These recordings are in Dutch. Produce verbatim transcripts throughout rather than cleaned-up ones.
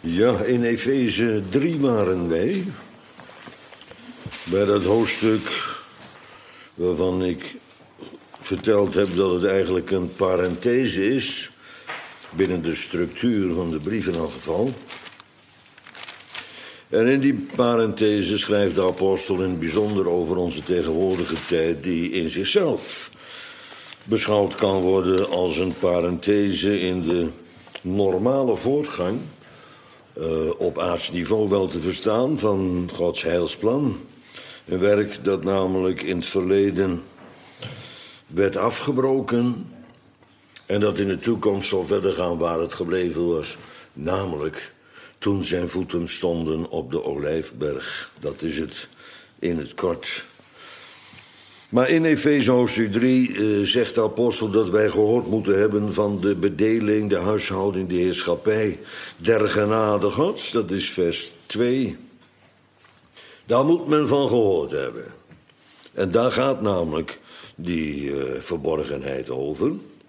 Ja, in Efeze drie waren wij. Bij dat hoofdstuk waarvan ik verteld heb dat het eigenlijk een parenthese is, binnen de structuur van de brief in elk geval. En in die parenthese schrijft de apostel in het bijzonder over onze tegenwoordige tijd, die in zichzelf beschouwd kan worden als een parenthese in de normale voortgang, uh, op aards niveau wel te verstaan, van Gods heilsplan. Een werk dat namelijk in het verleden werd afgebroken en dat in de toekomst zal verder gaan waar het gebleven was. Namelijk toen zijn voeten stonden op de Olijfberg. Dat is het in het kort. Maar in Efeze hoofdstuk drie uh, zegt de apostel dat wij gehoord moeten hebben van de bedeling, de huishouding, de heerschappij der genade Gods. Dat is vers twee. Daar moet men van gehoord hebben. En daar gaat namelijk die uh, verborgenheid over.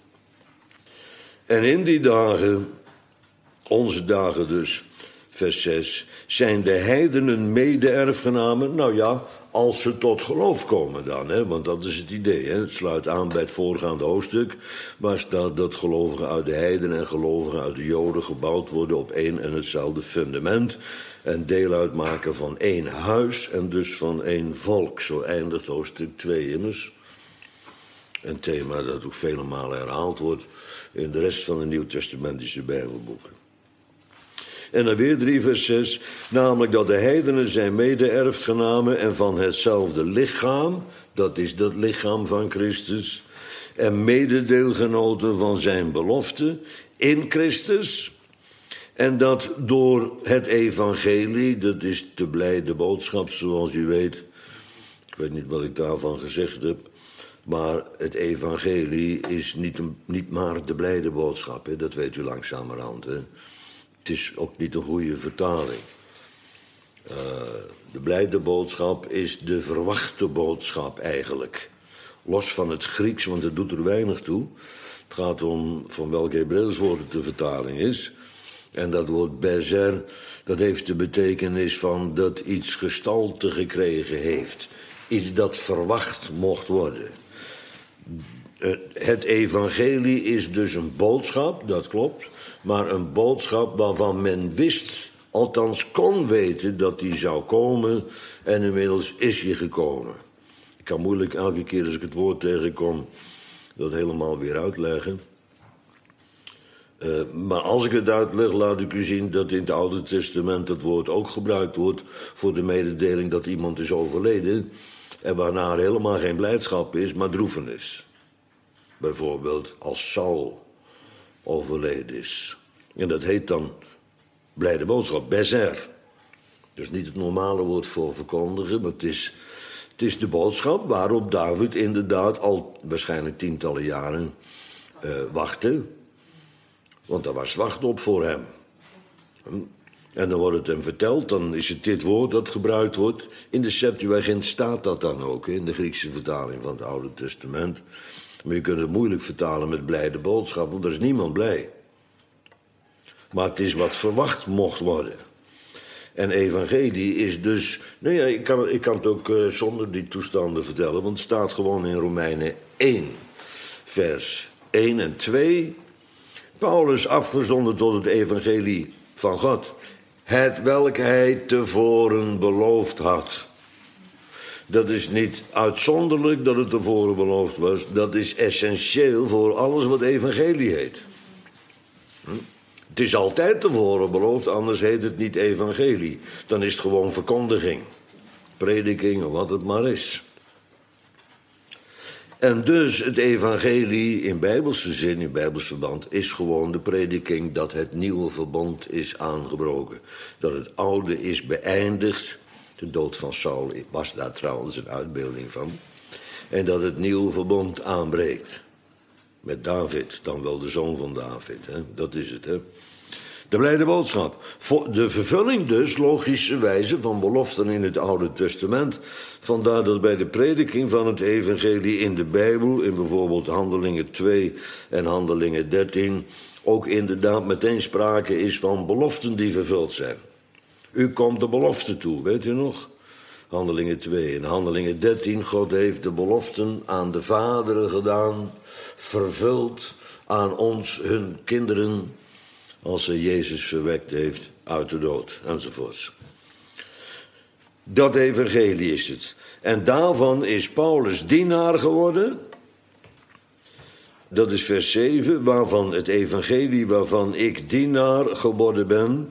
En in die dagen, onze dagen dus, vers zes, zijn de heidenen mede-erfgenamen. Nou ja, als ze tot geloof komen dan, hè, want dat is het idee. Hè. Het sluit aan bij het voorgaande hoofdstuk, waar staat dat gelovigen uit de heidenen en gelovigen uit de Joden gebouwd worden op één en hetzelfde fundament en deel uitmaken van één huis en dus van één volk. Zo eindigt hoofdstuk twee immers. Een thema dat ook vele malen herhaald wordt in de rest van de Nieuwtestamentische Bijbelboeken. En dan weer drie vers zes, namelijk dat de heidenen zijn mede-erfgenamen en van hetzelfde lichaam, dat is dat lichaam van Christus, en mededeelgenoten van zijn belofte in Christus. En dat door het evangelie, dat is de blijde boodschap zoals u weet, ik weet niet wat ik daarvan gezegd heb, maar het evangelie is niet, een, niet maar de blijde boodschap, hè? Dat weet u langzamerhand. Hè? Het is ook niet een goede vertaling. Uh, de blijde boodschap is de verwachte boodschap eigenlijk. Los van het Grieks, want dat doet er weinig toe. Het gaat om van welk Hebreeuws woord de vertaling is. En dat woord bezer, dat heeft de betekenis van dat iets gestalte gekregen heeft. Iets dat verwacht mocht worden. Het evangelie is dus een boodschap, dat klopt, maar een boodschap waarvan men wist, althans kon weten, dat die zou komen en inmiddels is die gekomen. Ik kan moeilijk elke keer als ik het woord tegenkom dat helemaal weer uitleggen. Uh, maar als ik het uitleg, laat ik u zien dat in het Oude Testament het woord ook gebruikt wordt voor de mededeling dat iemand is overleden en waarna er helemaal geen blijdschap is, maar droefenis. Bijvoorbeeld als Saul overleden is. En dat heet dan blijde boodschap, bezer. Dus niet het normale woord voor verkondigen, maar het is, het is de boodschap waarop David inderdaad al waarschijnlijk tientallen jaren uh, wachtte. Want daar was wacht op voor hem. En dan wordt het hem verteld, dan is het dit woord dat gebruikt wordt. In de Septuagint staat dat dan ook, in de Griekse vertaling van het Oude Testament. Maar je kunt het moeilijk vertalen met blijde boodschap, want er is niemand blij. Maar het is wat verwacht mocht worden. En evangelie is dus... Nou ja, ik kan, ik kan het ook uh, zonder die toestanden vertellen, want het staat gewoon in Romeinen één, vers één en twee. Paulus afgezonden tot het evangelie van God. Het welk hij tevoren beloofd had. Dat is niet uitzonderlijk dat het tevoren beloofd was. Dat is essentieel voor alles wat evangelie heet. Hm? Het is altijd tevoren beloofd, anders heet het niet evangelie. Dan is het gewoon verkondiging, prediking of wat het maar is. En dus het evangelie in bijbelse zin, in bijbels verband, is gewoon de prediking dat het nieuwe verbond is aangebroken. Dat het oude is beëindigd. De dood van Saul was daar trouwens een uitbeelding van. En dat het nieuwe verbond aanbreekt. Met David, dan wel de zoon van David. Hè? Dat is het, hè. De blijde boodschap. De vervulling dus, logischerwijze, van beloften in het Oude Testament. Vandaar dat bij de prediking van het evangelie in de Bijbel, in bijvoorbeeld Handelingen twee en Handelingen dertien... ook inderdaad meteen sprake is van beloften die vervuld zijn. U komt de belofte toe, weet u nog? Handelingen twee. In Handelingen dertien, God heeft de beloften aan de vaderen gedaan, vervuld aan ons, hun kinderen, als hij Jezus verwekt heeft uit de dood, enzovoorts. Dat evangelie is het. En daarvan is Paulus dienaar geworden. Dat is vers zeven, waarvan het evangelie waarvan ik dienaar geworden ben.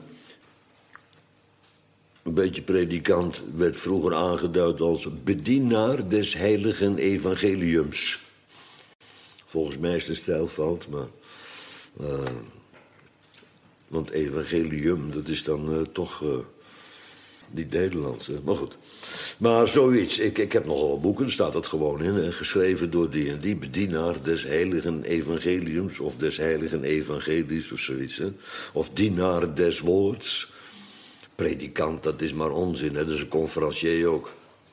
Een beetje predikant werd vroeger aangeduid als bedienaar des heiligen evangeliums. Volgens mij is de stijl fout, maar... Uh, want evangelium, dat is dan uh, toch uh, niet Nederlands. Hè? Maar goed. Maar zoiets. Ik, ik heb nogal boeken, staat dat gewoon in. Hè? Geschreven door die en die bedienaar des heiligen evangeliums. Of des heiligen evangelies of zoiets. Hè? Of dienaar des woords. Predikant, dat is maar onzin. Hè? Dat is een conferencier ook.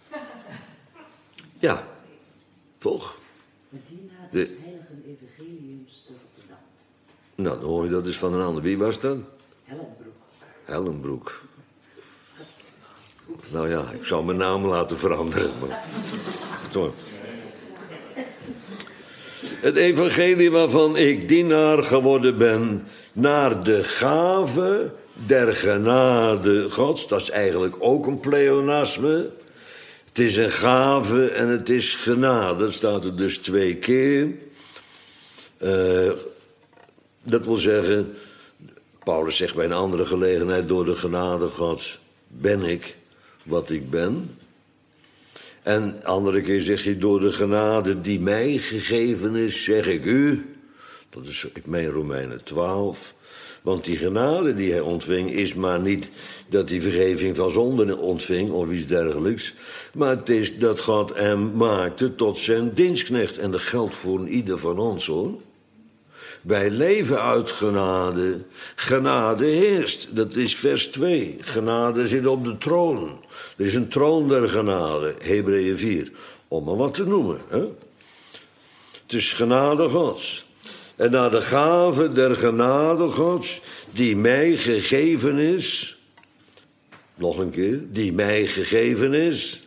Ja, toch? Bedienaar des heiligen evangeliums te Rotterdam. Nou, dan hoor je dat is van een ander. Wie was dat? Hellenbroek. Hellenbroek. Nou ja, ik zal mijn naam laten veranderen. Maar... Het evangelie waarvan ik dienaar geworden ben, naar de gave der genade Gods. Dat is eigenlijk ook een pleonasme. Het is een gave en het is genade. Dat staat er dus twee keer. Uh, dat wil zeggen, Paulus zegt bij een andere gelegenheid, door de genade Gods ben ik wat ik ben. En andere keer zeg je, door de genade die mij gegeven is, zeg ik u. Dat is, ik meen Romeinen twaalf. Want die genade die hij ontving is maar niet dat hij vergeving van zonden ontving of iets dergelijks. Maar het is dat God hem maakte tot zijn dienstknecht. En dat geldt voor ieder van ons, hoor. Wij leven uit genade. Genade heerst. Dat is vers twee. Genade zit op de troon. Er is een troon der genade. Hebreeën vier. Om maar wat te noemen. Hè? Het is genade Gods. En naar de gave der genade Gods, die mij gegeven is. Nog een keer. Die mij gegeven is.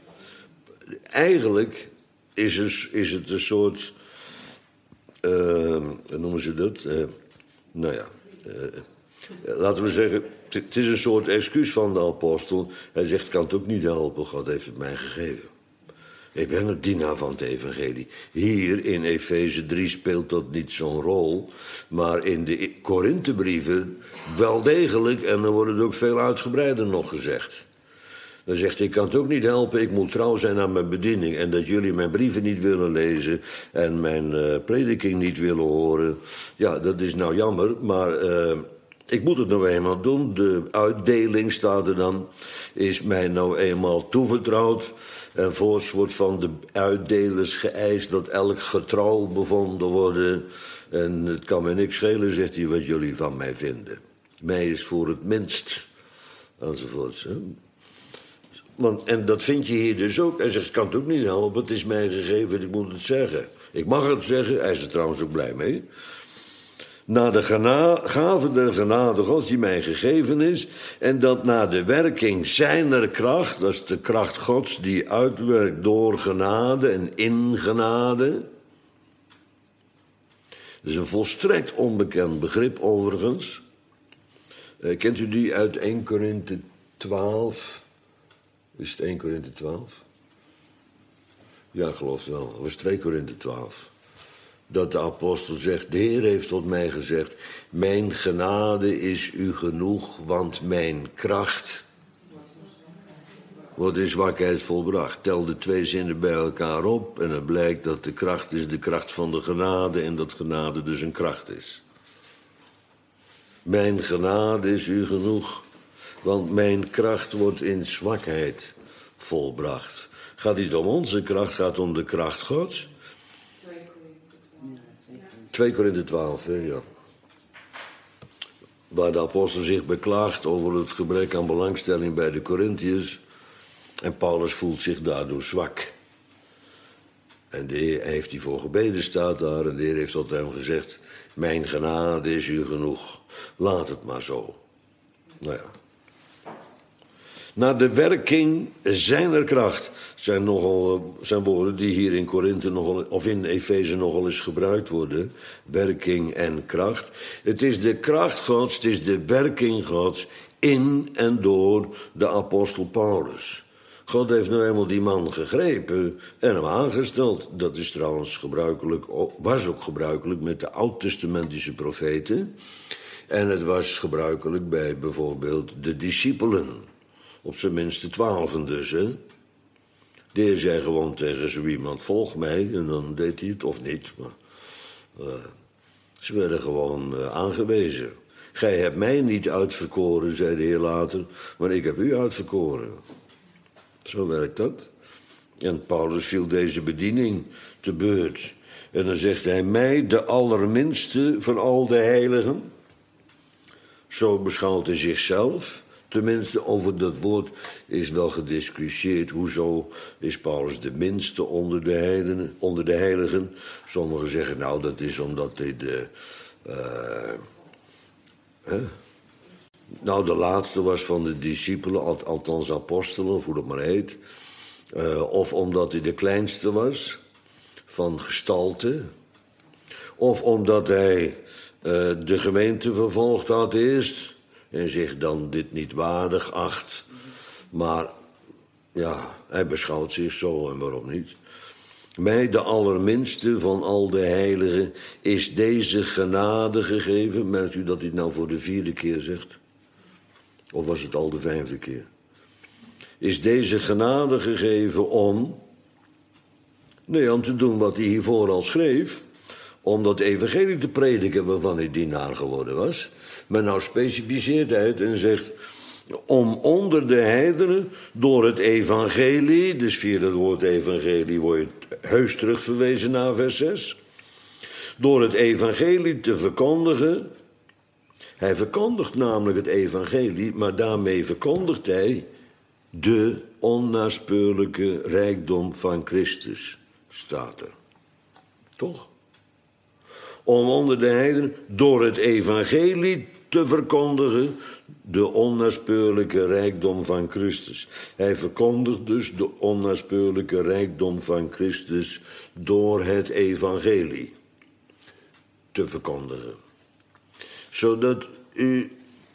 Eigenlijk is het, is het een soort... Uh, hoe noemen ze dat? Uh, nou ja, uh, laten we zeggen, het is een soort excuus van de apostel. Hij zegt, ik kan het ook niet helpen, God heeft het mij gegeven. Ik ben een dienaar van het evangelie. Hier in Efeze drie speelt dat niet zo'n rol, maar in de Korinthebrieven wel degelijk, en dan wordt het ook veel uitgebreider nog gezegd. Dan zegt hij, ik kan het ook niet helpen, ik moet trouw zijn aan mijn bediening. En dat jullie mijn brieven niet willen lezen en mijn uh, prediking niet willen horen. Ja, dat is nou jammer, maar uh, ik moet het nou eenmaal doen. De uitdeling, staat er dan, is mij nou eenmaal toevertrouwd. En voorts wordt van de uitdelers geëist dat elk getrouw bevonden worden. En het kan me niks schelen, zegt hij, wat jullie van mij vinden. Mij is voor het minst, enzovoorts, hè. Want, en dat vind je hier dus ook. Hij zegt, ik kan het ook niet helpen, het is mij gegeven, ik moet het zeggen. Ik mag het zeggen, hij is er trouwens ook blij mee. Naar de gena- gave der genade Gods die mij gegeven is. En dat naar de werking zijner kracht, dat is de kracht Gods die uitwerkt door genade en in genade. Dat is een volstrekt onbekend begrip overigens. Uh, kent u die uit eerste Korinthe twaalf? Is het eerste Korinthe twaalf? Ja, ik geloof het wel. Of is het tweede Korinthe twaalf? Dat de apostel zegt, de Heer heeft tot mij gezegd, mijn genade is u genoeg, want mijn kracht wordt in zwakheid volbracht. Tel de twee zinnen bij elkaar op en het blijkt dat de kracht is de kracht van de genade en dat genade dus een kracht is. Mijn genade is u genoeg. Want mijn kracht wordt in zwakheid volbracht. Gaat niet om onze kracht, gaat om de kracht Gods. tweede Korinthe twaalf, hè, ja. Waar de apostel zich beklaagt over het gebrek aan belangstelling bij de Korinthiërs. En Paulus voelt zich daardoor zwak. En de Heer heeft hiervoor gebeden, staat daar. En de Heer heeft tot hem gezegd, mijn genade is u genoeg. Laat het maar zo. Nou ja. Naar de werking zijner kracht zijn, nogal, zijn woorden die hier in Korinthe nogal, of in Efeze nogal eens gebruikt worden. Werking en kracht. Het is de kracht Gods, het is de werking Gods in en door de apostel Paulus. God heeft nou eenmaal die man gegrepen en hem aangesteld. Dat is trouwens gebruikelijk, was ook gebruikelijk met de oud-testamentische profeten. En het was gebruikelijk bij bijvoorbeeld de discipelen. Op zijn minste twaalfen dus, hè. De Heer zei gewoon tegen zo iemand, volg mij. En dan deed hij het, of niet. Maar, uh, ze werden gewoon uh, aangewezen. Gij hebt mij niet uitverkoren, zei de Heer later, maar ik heb u uitverkoren. Zo werkt dat. En Paulus viel deze bediening te beurt. En dan zegt hij, mij, de allerminste van al de heiligen. Zo beschouwt hij zichzelf. Tenminste, over dat woord is wel gediscussieerd. Hoezo is Paulus de minste onder de heiligen? Onder de heiligen? Sommigen zeggen, nou, dat is omdat hij de... Uh, hè? Nou, de laatste was van de discipelen, al, althans apostelen, of hoe dat maar heet. Uh, of omdat hij de kleinste was, van gestalte. Of omdat hij uh, de gemeente vervolgd had eerst... En zich dan dit niet waardig acht. Maar ja, hij beschouwt zich zo en waarom niet. Mij, de allerminste van al de heiligen, is deze genade gegeven. Merkt u dat hij het nou voor de vierde keer zegt? Of was het al de vijfde keer? Is deze genade gegeven om... Nee, om te doen wat hij hiervoor al schreef. Om dat evangelie te prediken waarvan hij dienaar geworden was. Maar nou specificeert hij het en zegt... om onder de heidenen door het evangelie... dus via het woord evangelie word je heus terugverwezen naar vers zes... door het evangelie te verkondigen... Hij verkondigt namelijk het evangelie... maar daarmee verkondigt hij... de onnaspeurlijke rijkdom van Christus, staat er. Toch? Om onder de heidenen door het evangelie te verkondigen... de onnaspeurlijke rijkdom van Christus. Hij verkondigt dus de onnaspeurlijke rijkdom van Christus... door het evangelie te verkondigen. Zodat u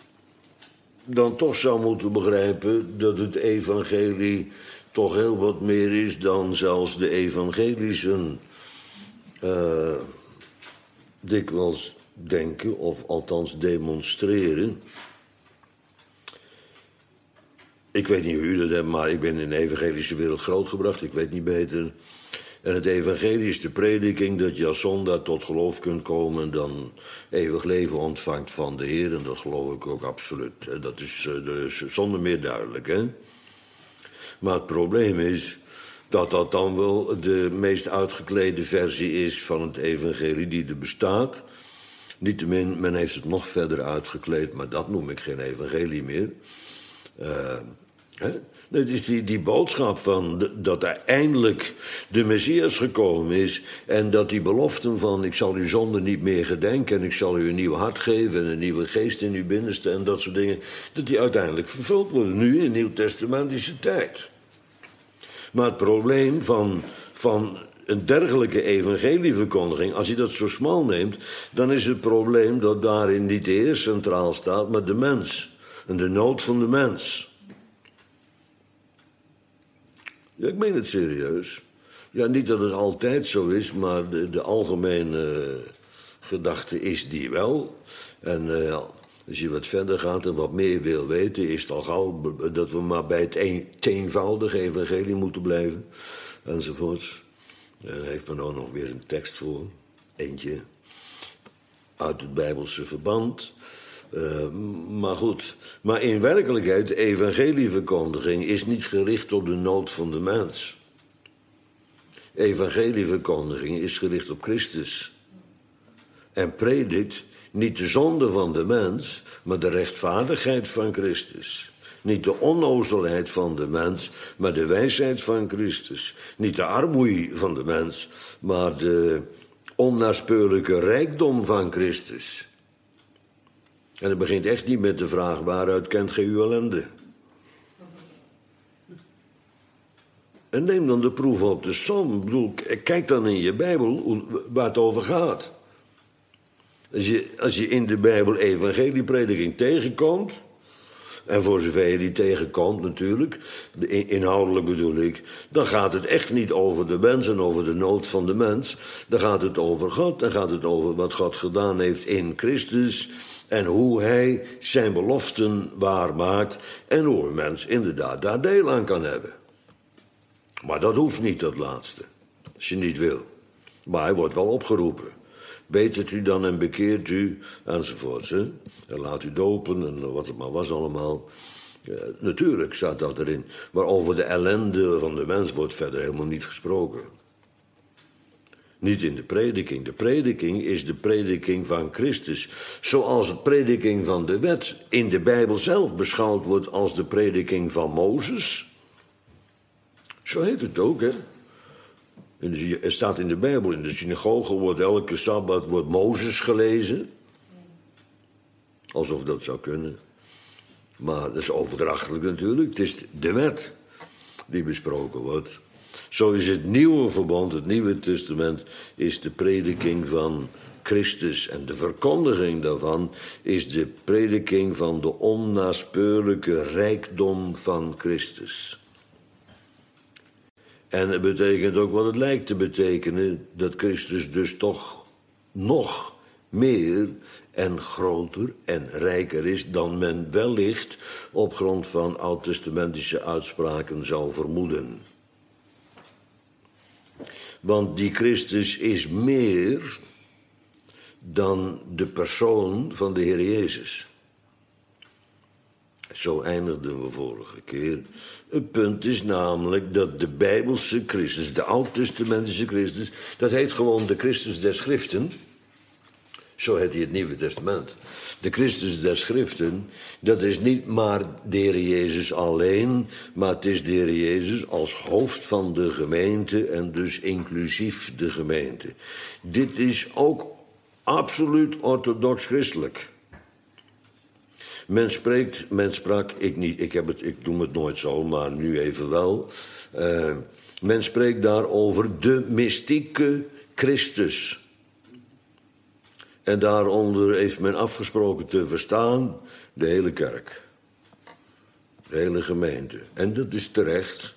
dan toch zou moeten begrijpen... dat het evangelie toch heel wat meer is... dan zelfs de evangelischen... Uh, dikwijls denken, of althans demonstreren. Ik weet niet hoe u dat hebt, maar ik ben in de evangelische wereld grootgebracht. Ik weet niet beter. En het evangelie is de prediking dat je als zondaar tot geloof kunt komen... en dan eeuwig leven ontvangt van de Heer. En dat geloof ik ook absoluut. Dat is dus zonder meer duidelijk, hè. Maar het probleem is... dat dat dan wel de meest uitgeklede versie is van het evangelie die er bestaat. Niettemin, men heeft het nog verder uitgekleed, maar dat noem ik geen evangelie meer. Uh, hè? Het is die, die boodschap van de, dat er eindelijk de Messias gekomen is... en dat die beloften van ik zal uw zonde niet meer gedenken... en ik zal u een nieuw hart geven en een nieuwe geest in uw binnenste... en dat soort dingen, dat die uiteindelijk vervuld worden. Nu in nieuwtestamentische tijd. Maar het probleem van, van een dergelijke evangelieverkondiging... als je dat zo smal neemt... dan is het probleem dat daarin niet de Heer centraal staat... maar de mens en de nood van de mens. Ja, ik meen het serieus. Ja, niet dat het altijd zo is... maar de, de algemene uh, gedachte is die wel. En... Uh, Als je wat verder gaat en wat meer wil weten... is het al gauw dat we maar bij het een, eenvoudige evangelie moeten blijven. Enzovoorts. Daar heeft men ook nog weer een tekst voor. Eentje. Uit het Bijbelse verband. Uh, maar goed. Maar in werkelijkheid, de evangelieverkondiging... is niet gericht op de nood van de mens. Evangelieverkondiging is gericht op Christus. En predikt... niet de zonde van de mens, maar de rechtvaardigheid van Christus. Niet de onnozelheid van de mens, maar de wijsheid van Christus. Niet de armoede van de mens, maar de onnaspeurlijke rijkdom van Christus. En het begint echt niet met de vraag, waaruit kent gij uw ellende? En neem dan de proef op de som. Ik bedoel, kijk dan in je Bijbel waar het over gaat. Als je, als je in de Bijbel evangelieprediking tegenkomt, en voor zover je die tegenkomt natuurlijk, inhoudelijk bedoel ik, dan gaat het echt niet over de mens en over de nood van de mens. Dan gaat het over God, dan gaat het over wat God gedaan heeft in Christus en hoe hij zijn beloften waarmaakt en hoe een mens inderdaad daar deel aan kan hebben. Maar dat hoeft niet, dat laatste, als je niet wil. Maar hij wordt wel opgeroepen. Betert u dan en bekeert u, enzovoorts. Hè? En laat u dopen en wat het maar was allemaal. Ja, natuurlijk staat dat erin. Maar over de ellende van de mens wordt verder helemaal niet gesproken. Niet in de prediking. De prediking is de prediking van Christus. Zoals de prediking van de wet in de Bijbel zelf beschouwd wordt als de prediking van Mozes. Zo heet het ook, hè. Er staat in de Bijbel, in de synagoge wordt elke Sabbat wordt Mozes gelezen. Alsof dat zou kunnen. Maar dat is overdrachtelijk natuurlijk. Het is de wet die besproken wordt. Zo is het nieuwe verbond, het Nieuwe Testament, is de prediking van Christus. En de verkondiging daarvan is de prediking van de onnaspeurlijke rijkdom van Christus. En het betekent ook wat het lijkt te betekenen, dat Christus dus toch nog meer en groter en rijker is dan men wellicht op grond van oud-testamentische uitspraken zou vermoeden. Want die Christus is meer dan de persoon van de Heer Jezus. Zo eindigden we vorige keer. Het punt is namelijk dat de Bijbelse Christus, de oud-testamentische Christus, dat heet gewoon de Christus der Schriften. Zo heet hij het Nieuwe Testament. De Christus der Schriften, dat is niet maar de Heer Jezus alleen, maar het is de Heer Jezus als hoofd van de gemeente en dus inclusief de gemeente. Dit is ook absoluut orthodox christelijk. Men spreekt, men sprak, ik niet, ik, heb het, ik doe het nooit zo, maar nu even wel. Uh, men spreekt daar over de mystieke Christus. En daaronder heeft men afgesproken te verstaan de hele kerk. De hele gemeente. En dat is terecht.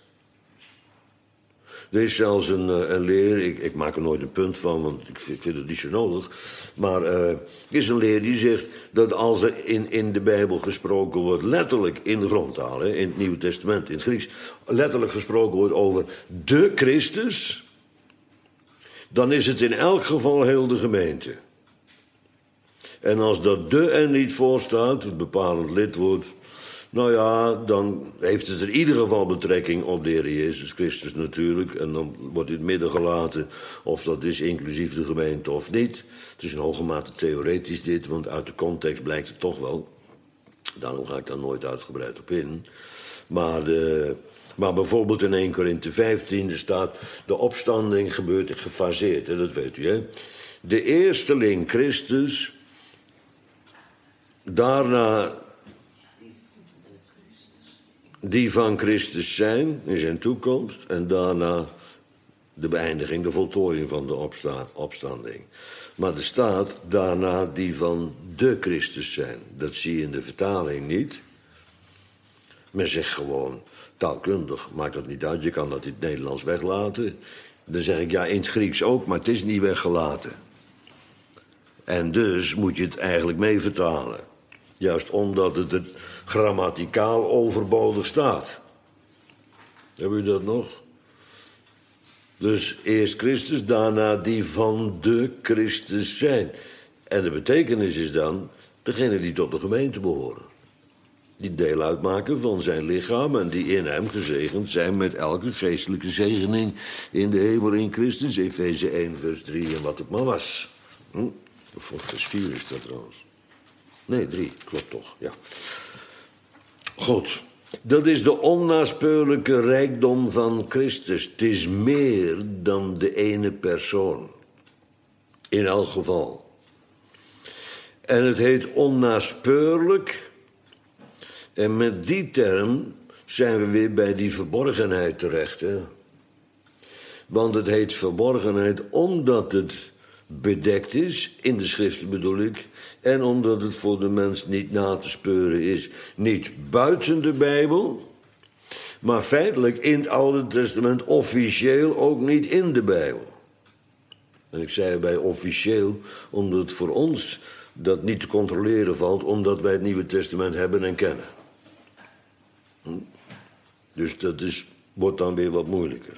Er is zelfs een, een leer, ik, ik maak er nooit een punt van, want ik vind, vind het niet zo nodig. Maar uh, er is een leer die zegt dat als er in, in de Bijbel gesproken wordt, letterlijk in de grondtaal, hè, in het Nieuwe Testament, in het Grieks, letterlijk gesproken wordt over de Christus, dan is het in elk geval heel de gemeente. En als dat de er niet voor staat, het bepalend lidwoord, nou ja, dan heeft het in ieder geval betrekking op de Heer Jezus Christus natuurlijk. En dan wordt in het midden gelaten of dat is inclusief de gemeente of niet. Het is in hoge mate theoretisch dit, want uit de context blijkt het toch wel. Daarom ga ik daar nooit uitgebreid op in. Maar, de, maar bijvoorbeeld in Eerste Korinthe vijftien staat, de opstanding gebeurt gefaseerd, hè, dat weet u, hè. De eersteling Christus, daarna die van Christus zijn in zijn toekomst en daarna de beëindiging, de voltooiing van de opsta- opstanding. Maar er staat daarna die van de Christus zijn. Dat zie je in de vertaling niet. Men zegt gewoon, taalkundig maakt dat niet uit, je kan dat in het Nederlands weglaten. Dan zeg ik, ja, in het Grieks ook, maar het is niet weggelaten. En dus moet je het eigenlijk mee vertalen. Juist omdat het er grammaticaal overbodig staat. Hebben u dat nog? Dus eerst Christus, daarna die van de Christus zijn. En de betekenis is dan degene die tot de gemeente behoren. Die deel uitmaken van zijn lichaam en die in hem gezegend zijn met elke geestelijke zegening in de hemel in Christus. Efeze één vers drie en wat het maar was. Hm? Of vers vier is dat trouwens. Nee, drie, klopt toch, ja. Goed. Dat is de onnaspeurlijke rijkdom van Christus. Het is meer dan de ene persoon. In elk geval. En het heet onnaspeurlijk. En met die term zijn we weer bij die verborgenheid terecht. Hè? Want het heet verborgenheid omdat het bedekt is, in de schriften bedoel ik, en omdat het voor de mens niet na te speuren is. Niet buiten de Bijbel, maar feitelijk in het Oude Testament, officieel ook niet in de Bijbel. En ik zei bij officieel, omdat het voor ons dat niet te controleren valt, omdat wij het Nieuwe Testament hebben en kennen. Hm? Dus dat is, wordt dan weer wat moeilijker.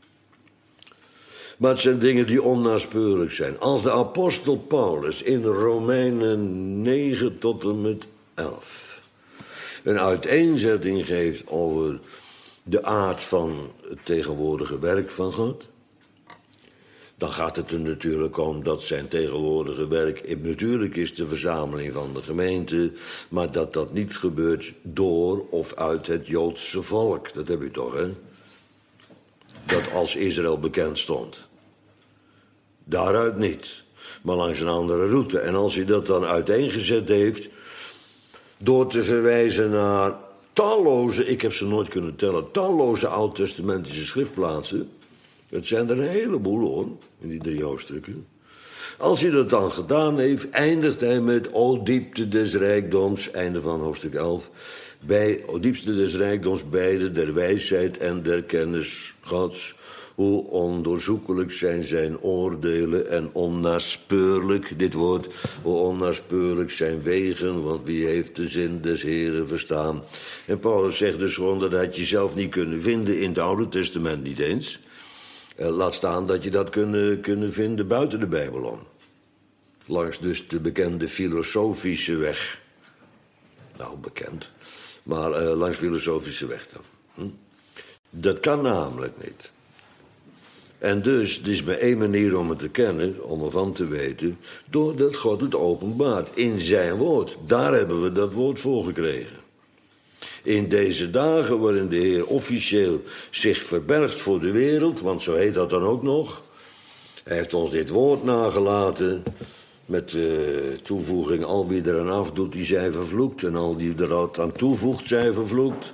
Maar het zijn dingen die onnaspeurlijk zijn. Als de apostel Paulus in Romeinen negen tot en met elf een uiteenzetting geeft over de aard van het tegenwoordige werk van God, dan gaat het er natuurlijk om dat zijn tegenwoordige werk natuurlijk is de verzameling van de gemeente, maar dat dat niet gebeurt door of uit het Joodse volk. Dat heb je toch, hè? Dat als Israël bekend stond. Daaruit niet, maar langs een andere route. En als hij dat dan uiteengezet heeft, door te verwijzen naar talloze, ik heb ze nooit kunnen tellen, talloze oud-testamentische schriftplaatsen. Het zijn er een heleboel, hoor, in die drie hoofdstukken. Als hij dat dan gedaan heeft, eindigt hij met O diepte des rijkdoms, einde van hoofdstuk elf. Bij O diepte des rijkdoms, beide der wijsheid en der kennis Gods. Hoe ondoorzoekelijk zijn zijn oordelen en onnaspeurlijk, dit woord, hoe onnaspeurlijk zijn wegen, want wie heeft de zin des Heren verstaan. En Paulus zegt dus gewoon, dat had je zelf niet kunnen vinden in het Oude Testament niet eens. Uh, laat staan dat je dat kunnen, kunnen vinden buiten de Bijbel om. Langs dus de bekende filosofische weg. Nou, bekend. Maar uh, langs filosofische weg dan. Hm? Dat kan namelijk niet. En dus, het is maar één manier om het te kennen, om ervan te weten, doordat God het openbaart in zijn woord. Daar hebben we dat woord voor gekregen. In deze dagen waarin de Heer officieel zich verbergt voor de wereld, want zo heet dat dan ook nog. Hij heeft ons dit woord nagelaten met de toevoeging, al wie er aan afdoet, die zij vervloekt. En al die er wat aan toevoegt, zij vervloekt.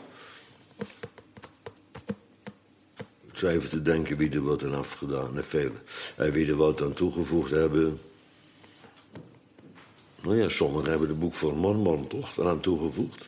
Ik zou even te denken wie er wat aan afgedaan heeft, velen. En wie er wat aan toegevoegd hebben. Nou ja, sommigen hebben het boek van Mormon toch eraan toegevoegd.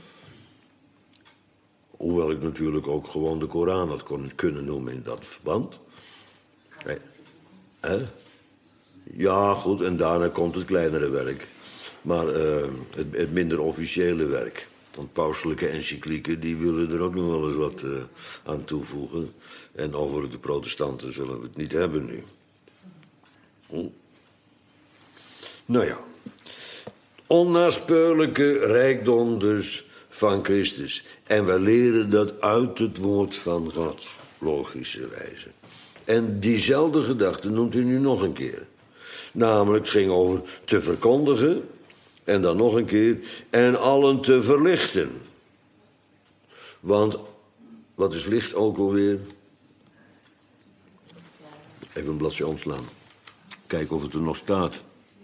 Hoewel ik natuurlijk ook gewoon de Koran had kunnen noemen in dat verband. Hey. Hè? Ja, goed, en daarna komt het kleinere werk. Maar uh, het, het minder officiële werk. Want pauselijke encyclieken, die willen er ook nog wel eens wat uh, aan toevoegen. En over de protestanten zullen we het niet hebben nu. Hm? Nou ja. Onnaspeurlijke rijkdom dus van Christus. En we leren dat uit het woord van God, logischerwijze. En diezelfde gedachte noemt hij nu nog een keer. Namelijk, het ging over te verkondigen. En dan nog een keer. En allen te verlichten. Want, wat is licht ook alweer? Even een bladzijde omslaan. Kijken of het er nog staat.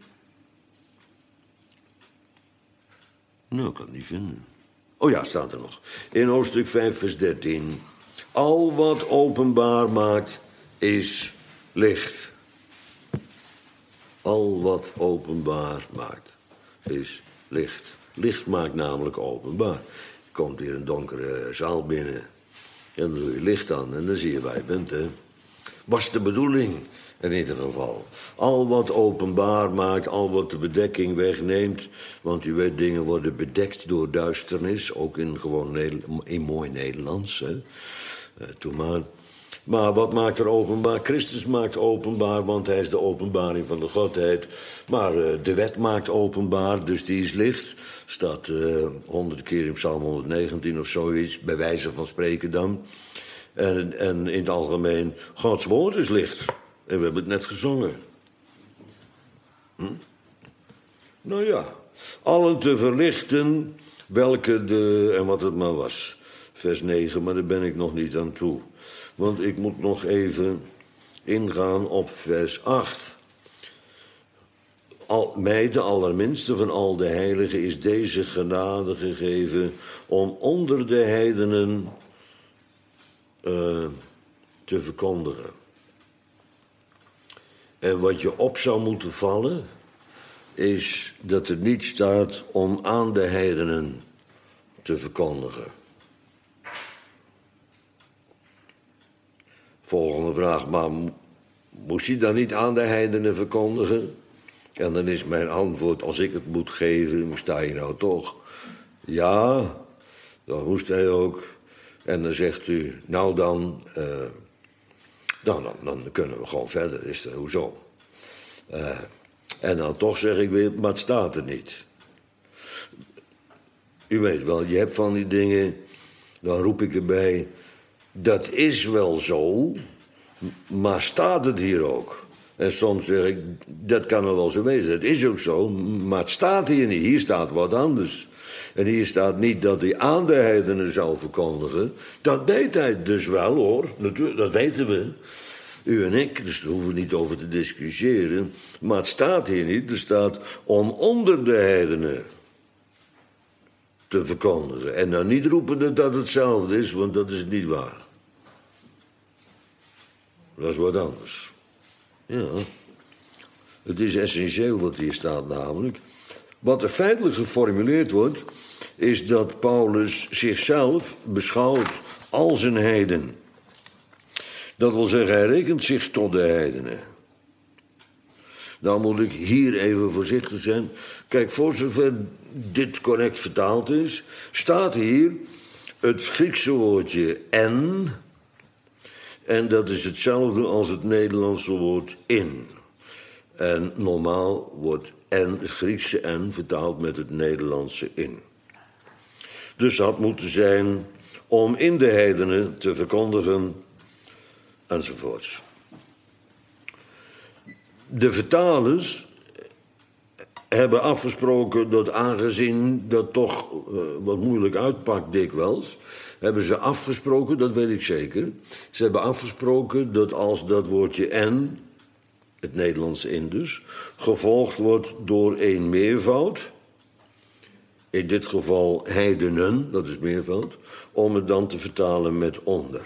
Nou, ik kan het niet vinden. Oh ja, staat er nog. In hoofdstuk vijf, vers dertien. Al wat openbaar maakt, is licht. Al wat openbaar maakt, is licht. Licht maakt namelijk openbaar. Je komt hier een donkere zaal binnen. En dan doe je licht aan en dan zie je waar je bent, hè. Was de bedoeling, in ieder geval. Al wat openbaar maakt, al wat de bedekking wegneemt. Want u weet, dingen worden bedekt door duisternis. Ook in gewoon in mooi Nederlands, hè. Uh, toen maar. Maar wat maakt er openbaar? Christus maakt openbaar, want hij is de openbaring van de Godheid. Maar uh, de wet maakt openbaar, dus die is licht. Staat uh, honderd keer in Psalm honderdnegentien of zoiets, bij wijze van spreken dan. En, en in het algemeen, Gods woord is licht. En we hebben het net gezongen. Hm? Nou ja, allen te verlichten welke de, en wat het maar was. vers negen, maar daar ben ik nog niet aan toe. Want ik moet nog even ingaan op vers acht. Al, mij, de allerminste van al de heiligen, is deze genade gegeven om onder de heidenen uh, te verkondigen. En wat je op zou moeten vallen, is dat er niet staat om aan de heidenen te verkondigen. Volgende vraag, maar moest hij dan niet aan de heidenen verkondigen? En dan is mijn antwoord, als ik het moet geven, sta je nou toch? Ja, dat moest hij ook. En dan zegt u, nou dan, uh, dan, dan, dan kunnen we gewoon verder. Is dat, hoezo? Uh, en dan toch zeg ik weer, maar het staat er niet. U weet wel, je hebt van die dingen, dan roep ik erbij, dat is wel zo, maar staat het hier ook? En soms zeg ik, dat kan er wel zo wezen. Het is ook zo, maar het staat hier niet. Hier staat wat anders. En hier staat niet dat hij aan de heidenen zou verkondigen. Dat deed hij dus wel, hoor. Natuurlijk, dat weten we. U en ik, dus daar hoeven we niet over te discussiëren. Maar het staat hier niet. Er staat om onder de heidenen te verkondigen. En dan niet roepen dat het hetzelfde is, want dat is niet waar. Dat is wat anders. Ja, het is essentieel wat hier staat namelijk. Wat er feitelijk geformuleerd wordt, is dat Paulus zichzelf beschouwt als een heiden. Dat wil zeggen, hij rekent zich tot de heidenen. Nou moet ik hier even voorzichtig zijn. Kijk, voor zover dit correct vertaald is, staat hier het Griekse woordje en. En dat is hetzelfde als het Nederlandse woord in. En normaal wordt en, het Griekse en, vertaald met het Nederlandse in. Dus dat had moeten zijn om in de heidenen te verkondigen, enzovoorts. De vertalers hebben afgesproken dat aangezien dat toch uh, wat moeilijk uitpakt dikwijls, hebben ze afgesproken, dat weet ik zeker, ze hebben afgesproken dat als dat woordje en, het Nederlandse in dus, gevolgd wordt door een meervoud, in dit geval heidenen, dat is meervoud, om het dan te vertalen met onder.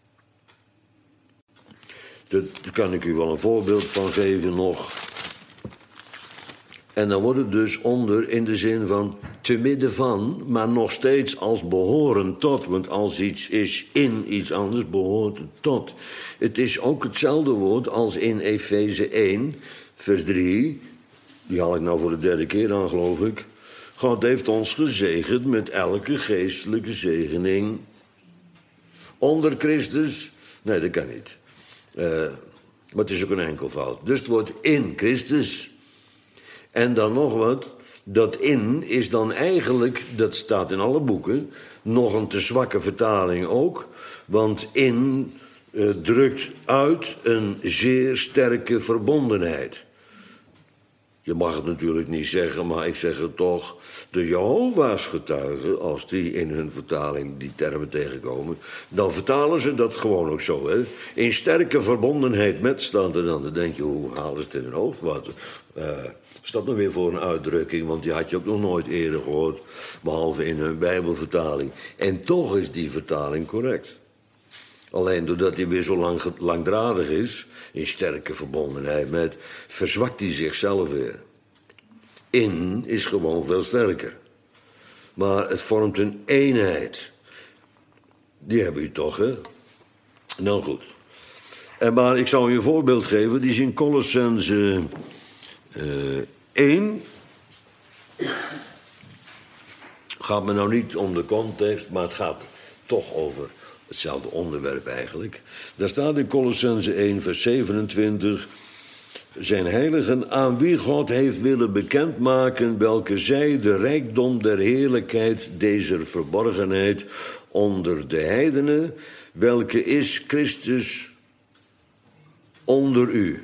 Daar kan ik u wel een voorbeeld van geven nog. En dan wordt het dus onder in de zin van te midden van, maar nog steeds als behorend tot. Want als iets is in iets anders, behoort het tot. Het is ook hetzelfde woord als in Efeze één, vers drie. Die haal ik nou voor de derde keer aan, geloof ik. God heeft ons gezegend met elke geestelijke zegening. Onder Christus? Nee, dat kan niet. Uh, maar het is ook een enkelvoud. Dus het wordt in Christus. En dan nog wat, dat in is dan eigenlijk, dat staat in alle boeken, nog een te zwakke vertaling ook. Want in uh, drukt uit een zeer sterke verbondenheid. Je mag het natuurlijk niet zeggen, maar ik zeg het toch. De Jehovah's getuigen, als die in hun vertaling die termen tegenkomen, dan vertalen ze dat gewoon ook zo. Hè? In sterke verbondenheid met staat er dan. Dan denk je, hoe halen ze het in hun hoofd? Wat uh, is dat nou weer voor een uitdrukking? Want die had je ook nog nooit eerder gehoord, behalve in hun Bijbelvertaling. En toch is die vertaling correct. Alleen doordat hij weer zo lang, langdradig is, in sterke verbondenheid met, verzwakt hij zichzelf weer. In is gewoon veel sterker. Maar het vormt een eenheid. Die hebben we toch, hè? Nou goed. En maar ik zal je een voorbeeld geven. Die is in Colossense uh, één. Gaat me nou niet om de context, maar het gaat toch over hetzelfde onderwerp eigenlijk. Daar staat in Colossense één, vers zevenentwintig... zijn heiligen aan wie God heeft willen bekendmaken, welke zij de rijkdom der heerlijkheid dezer verborgenheid onder de heidenen, welke is Christus onder u.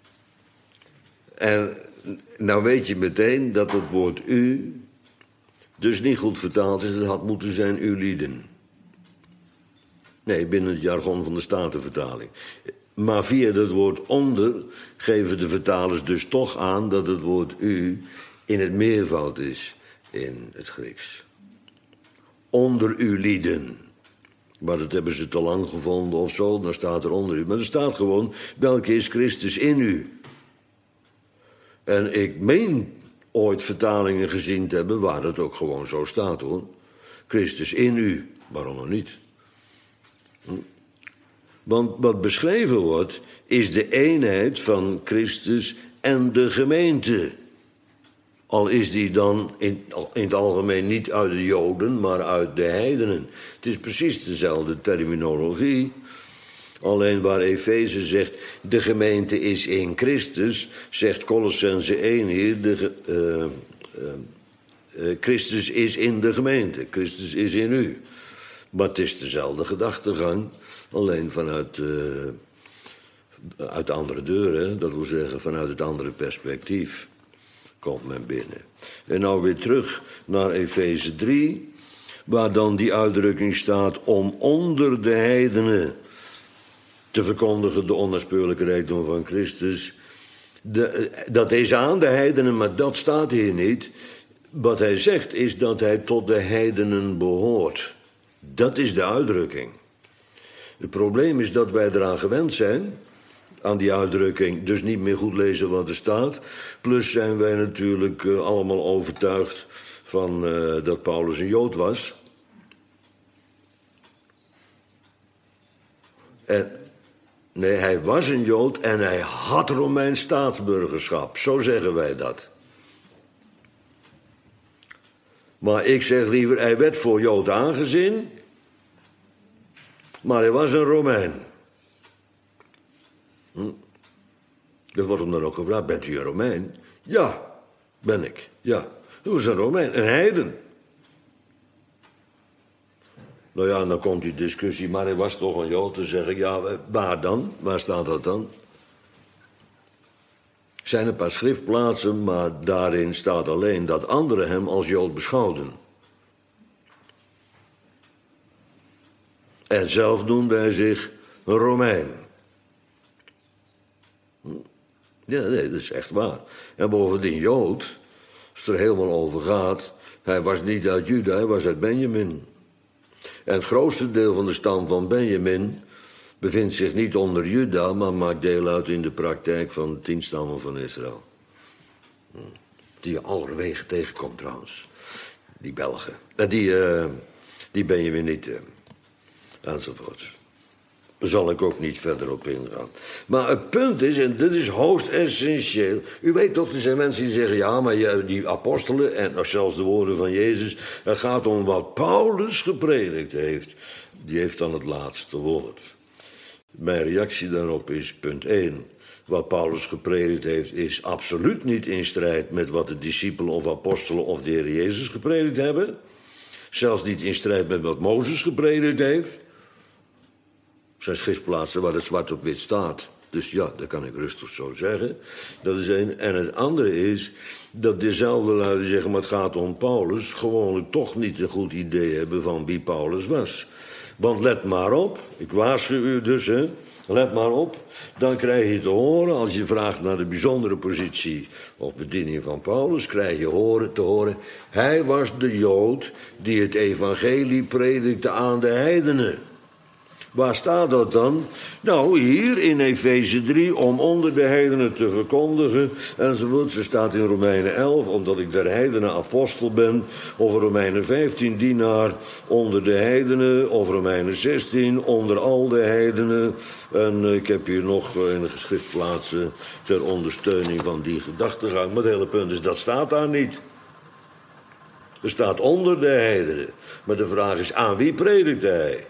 En nou weet je meteen dat het woord u Dus niet goed vertaald is, het had moeten zijn uw lieden. Nee, binnen het jargon van de Statenvertaling. Maar via dat woord onder geven de vertalers dus toch aan dat het woord u in het meervoud is in het Grieks. Onder uw lieden. Maar dat hebben ze te lang gevonden of zo, dan staat er onder u. Maar er staat gewoon, welke is Christus in u? En ik meen ooit vertalingen gezien te hebben waar het ook gewoon zo staat, hoor. Christus in u, waarom nog niet? Hm? Want wat beschreven wordt, is de eenheid van Christus en de gemeente. Al is die dan in, in het algemeen niet uit de Joden, maar uit de heidenen. Het is precies dezelfde terminologie. Alleen waar Efeze zegt, de gemeente is in Christus, zegt Colossense één hier, de, uh, uh, uh, Christus is in de gemeente, Christus is in u. Maar het is dezelfde gedachtegang, alleen vanuit, uh, uit de andere deur, hè? Dat wil zeggen vanuit het andere perspectief komt men binnen. En nou weer terug naar Efeze drie, waar dan die uitdrukking staat om onder de heidenen te verkondigen de onnaspeurlijke rijkdom van Christus. De, dat is aan de heidenen, maar dat staat hier niet. Wat hij zegt is dat hij tot de heidenen behoort. Dat is de uitdrukking. Het probleem is dat wij eraan gewend zijn, aan die uitdrukking, dus niet meer goed lezen wat er staat. Plus zijn wij natuurlijk uh, allemaal overtuigd van uh, dat Paulus een Jood was. En nee, hij was een Jood en hij had Romeins staatsburgerschap. Zo zeggen wij dat. Maar ik zeg liever, hij werd voor Jood aangezien, maar hij was een Romein. Hm? Dat wordt hem dan ook gevraagd, bent u een Romein? Ja, ben ik, ja. Hoe is een Romein? Een heiden. Nou ja, dan komt die discussie, maar hij was toch een Jood. Dan zeg ik, ja, waar dan? Waar staat dat dan? Er zijn een paar schriftplaatsen, maar daarin staat alleen dat anderen hem als Jood beschouwden. En zelf noemde hij zich een Romein. Ja, nee, dat is echt waar. En bovendien Jood, als het er helemaal over gaat, hij was niet uit Juda, hij was uit Benjamin. En het grootste deel van de stam van Benjamin bevindt zich niet onder Juda, maar maakt deel uit in de praktijk van de tien stammen van Israël. Die je allerwege tegenkomt trouwens. Die Belgen. Die, uh, die Benjaminieten. Uh, enzovoort. Daar zal ik ook niet verder op ingaan. Maar het punt is, en dit is hoogst essentieel. U weet toch, er zijn mensen die zeggen, ja, maar die apostelen en nog zelfs de woorden van Jezus, het gaat om wat Paulus gepredikt heeft. Die heeft dan het laatste woord. Mijn reactie daarop is punt één. Wat Paulus gepredikt heeft is absoluut niet in strijd met wat de discipelen of apostelen of de Heer Jezus gepredikt hebben. Zelfs niet in strijd met wat Mozes gepredikt heeft. Er zijn schriftplaatsen waar het zwart op wit staat. Dus ja, dat kan ik rustig zo zeggen. Dat is één. En het andere is dat dezelfde lui die zeggen, maar het gaat om Paulus, gewoonlijk toch niet een goed idee hebben van wie Paulus was. Want let maar op, ik waarschuw u dus, hè, let maar op, dan krijg je te horen, als je vraagt naar de bijzondere positie of bediening van Paulus, krijg je horen, te horen, hij was de Jood die het evangelie predikte aan de heidenen. Waar staat dat dan? Nou, hier in Efeze drie, om onder de heidenen te verkondigen, enzovoort. Ze staat in Romeinen elf, omdat ik der heidenen apostel ben. Of Romeinen vijftien, dienaar onder de heidenen. Of Romeinen zestien, onder al de heidenen. En ik heb hier nog enige schriftplaatsen ter ondersteuning van die gedachtegang. Maar het hele punt is, dat staat daar niet. Er staat onder de heidenen. Maar de vraag is, aan wie predikt hij?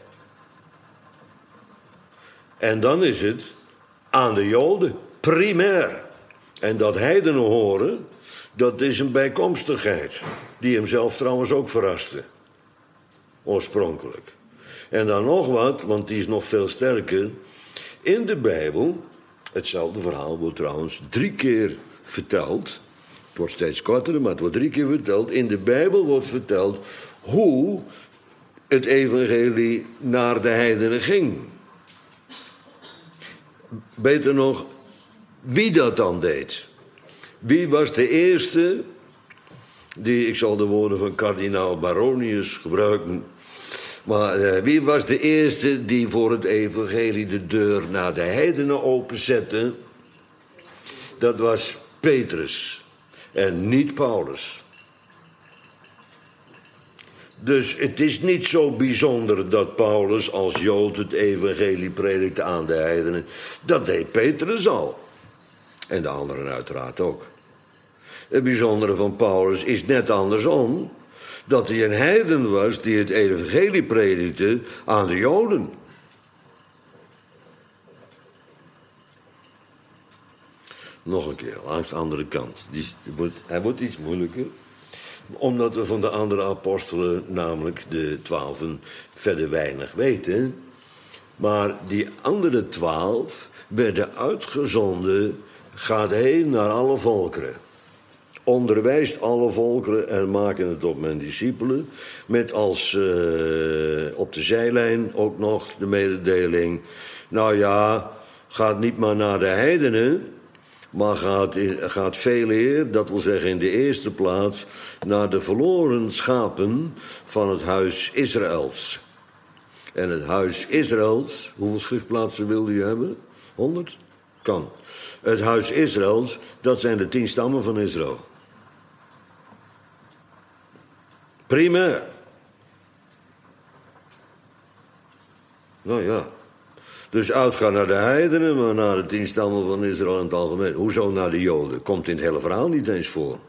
En dan is het aan de Joden, primair. En dat heidenen horen, dat is een bijkomstigheid. Die hem zelf trouwens ook verraste. Oorspronkelijk. En dan nog wat, want die is nog veel sterker. In de Bijbel, hetzelfde verhaal wordt trouwens drie keer verteld. wordt steeds korter, maar het wordt drie keer verteld. In de Bijbel wordt verteld hoe het evangelie naar de heidenen ging. Beter nog, wie dat dan deed. Wie was de eerste die, ik zal de woorden van kardinaal Baronius gebruiken, maar uh, wie was de eerste die voor het evangelie de deur naar de heidenen openzette? Dat was Petrus en niet Paulus. Dus het is niet zo bijzonder dat Paulus als Jood het evangelie predikte aan de heidenen. Dat deed Petrus al. En de anderen uiteraard ook. Het bijzondere van Paulus is net andersom. Dat hij een heiden was die het evangelie predikte aan de Joden. Nog een keer, langs de andere kant. Die, wordt, hij wordt iets moeilijker. Omdat we van de andere apostelen, namelijk de twaalfen, verder weinig weten. Maar die andere twaalf werden uitgezonden. Gaat heen naar alle volkeren. Onderwijst alle volkeren en maken het op mijn discipelen. Met als uh, op de zijlijn ook nog de mededeling. Nou ja, gaat niet maar naar de heidenen. Maar gaat, gaat veel eer, dat wil zeggen in de eerste plaats, naar de verloren schapen van het huis Israëls. En het huis Israëls, hoeveel schriftplaatsen wilde u hebben? Honderd? Kan. Het huis Israëls, dat zijn de tien stammen van Israël. Prima. Nou ja. Dus uitgaan naar de heidenen, maar naar de tien stammen van Israël in het algemeen. Hoezo naar de Joden? Komt in het hele verhaal niet eens voor.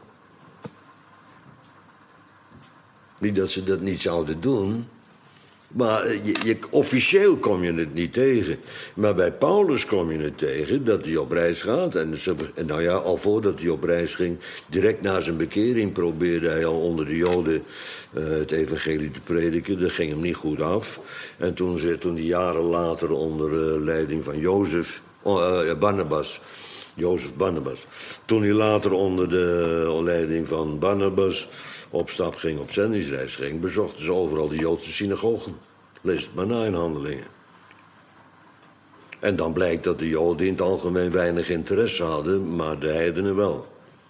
Niet dat ze dat niet zouden doen. Maar je, je, officieel kom je het niet tegen. Maar bij Paulus kom je het tegen dat hij op reis gaat. En, en nou ja, al voordat hij op reis ging, direct na zijn bekering probeerde hij al onder de Joden uh, het evangelie te prediken. Dat ging hem niet goed af. En toen, toen hij jaren later onder uh, leiding van Jozef, uh, Barnabas, Jozef Barnabas. Toen hij later onder de leiding van Barnabas op stap ging, op zendingsreis ging, bezochten ze overal de Joodse synagogen. Lees het maar na in Handelingen. En dan blijkt dat de Joden in het algemeen weinig interesse hadden, maar de heidenen wel.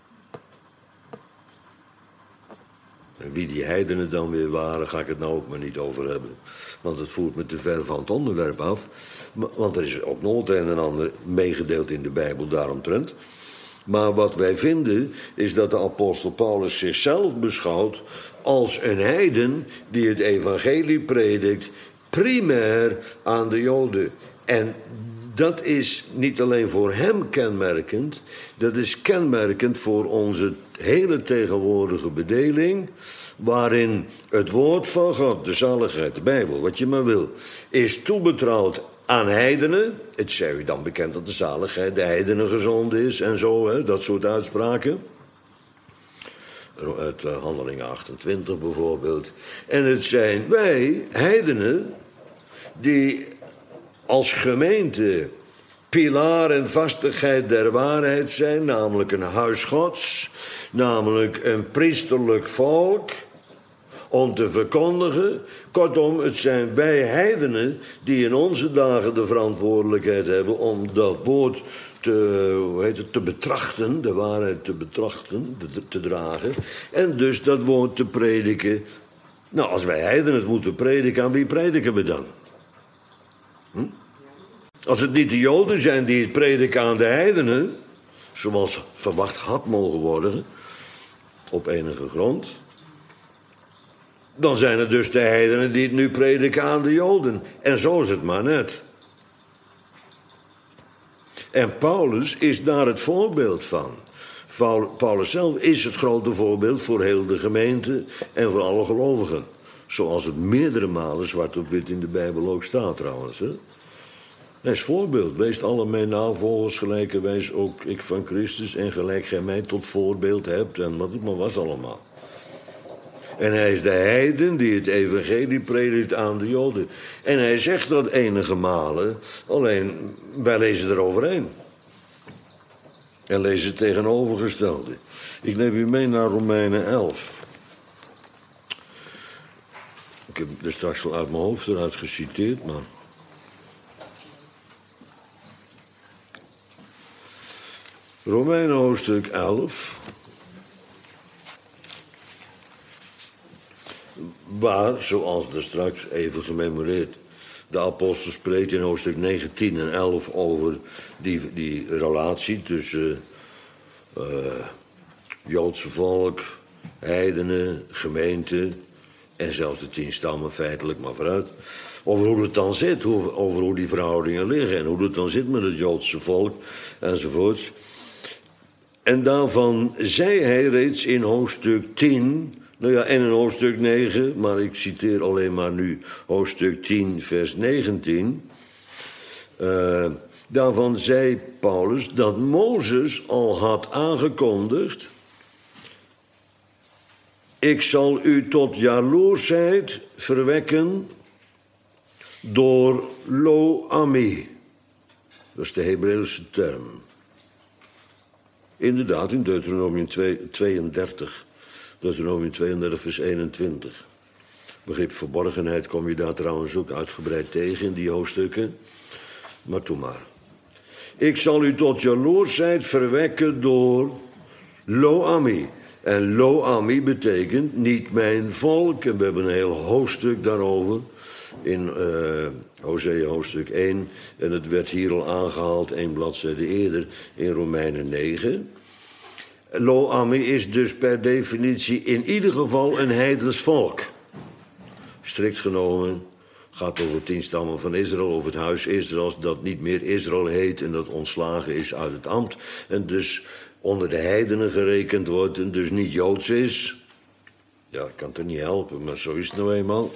En wie die heidenen dan weer waren, ga ik het nou ook maar niet over hebben. Want het voert me te ver van het onderwerp af. Want er is ook nog het een en ander meegedeeld in de Bijbel daaromtrent. Maar wat wij vinden is dat de apostel Paulus zichzelf beschouwt als een heiden die het evangelie predikt, primair aan de Joden. En dat is niet alleen voor hem kenmerkend, dat is kenmerkend voor onze hele tegenwoordige bedeling, waarin het woord van God, de zaligheid, de Bijbel, wat je maar wil, is toebetrouwd aan heidenen. Het zij u dan bekend dat de zaligheid de heidenen gezonden is en zo, hè, dat soort uitspraken. Uit uh, Handelingen achtentwintig bijvoorbeeld. En het zijn wij, heidenen, die als gemeente pilaar en vastigheid der waarheid zijn, namelijk een huis Gods, namelijk een priesterlijk volk, om te verkondigen. Kortom, het zijn wij heidenen die in onze dagen de verantwoordelijkheid hebben om dat woord te, hoe heet het, te betrachten, de waarheid te betrachten, te, te dragen. En dus dat woord te prediken. Nou, als wij heidenen het moeten prediken, aan wie prediken we dan? Hm? Als het niet de Joden zijn die het prediken aan de heidenen, zoals verwacht had mogen worden, op enige grond, dan zijn het dus de heidenen die het nu prediken aan de Joden. En zo is het maar net. En Paulus is daar het voorbeeld van. Paulus zelf is het grote voorbeeld voor heel de gemeente en voor alle gelovigen. Zoals het meerdere malen zwart op wit in de Bijbel ook staat trouwens. Hè? Hij is voorbeeld. Wees alle mijn navolgers gelijkerwijs ook ik van Christus en gelijk gij mij tot voorbeeld hebt en wat het maar was allemaal. En hij is de heiden die het evangelie predikt aan de Joden. En hij zegt dat enige malen, alleen wij lezen eroverheen. En lees het tegenovergestelde. Ik neem u mee naar Romeinen elf. Ik heb er straks al uit mijn hoofd eruit geciteerd, maar... Romeinen hoofdstuk elf. Waar, zoals er straks even gememoreerd, de apostel spreekt in hoofdstuk negentien en elf over die, die relatie tussen uh, Joodse volk, heidenen, gemeente en zelfs de tien stammen feitelijk, maar vooruit. Over hoe het dan zit, over, over hoe die verhoudingen liggen en hoe het dan zit met het Joodse volk enzovoorts. En daarvan zei hij reeds in hoofdstuk tien... Nou ja, en in hoofdstuk negen, maar ik citeer alleen maar nu hoofdstuk tien, vers negentien. Uh, daarvan zei Paulus dat Mozes al had aangekondigd... Ik zal u tot jaloersheid verwekken door lo-ami. Dat is de Hebreeuwse term. Inderdaad, in Deuteronomium tweeëndertig... Deuteronomium tweeëndertig, vers eenentwintig. Begrip verborgenheid kom je daar trouwens ook uitgebreid tegen in die hoofdstukken. Maar toe maar. Ik zal u tot jaloersheid verwekken door lo-ami. En lo-ami betekent niet mijn volk. En we hebben een heel hoofdstuk daarover. In uh, Hosea hoofdstuk één. En het werd hier al aangehaald, één bladzijde eerder, in Romeinen negen. Lo-ami is dus per definitie in ieder geval een heidens volk. Strikt genomen gaat over tien stammen van Israël, over het huis Israëls, dat niet meer Israël heet en dat ontslagen is uit het ambt. En dus onder de heidenen gerekend wordt en dus niet Joods is. Ja, ik kan het er niet helpen, maar zo is het nou eenmaal.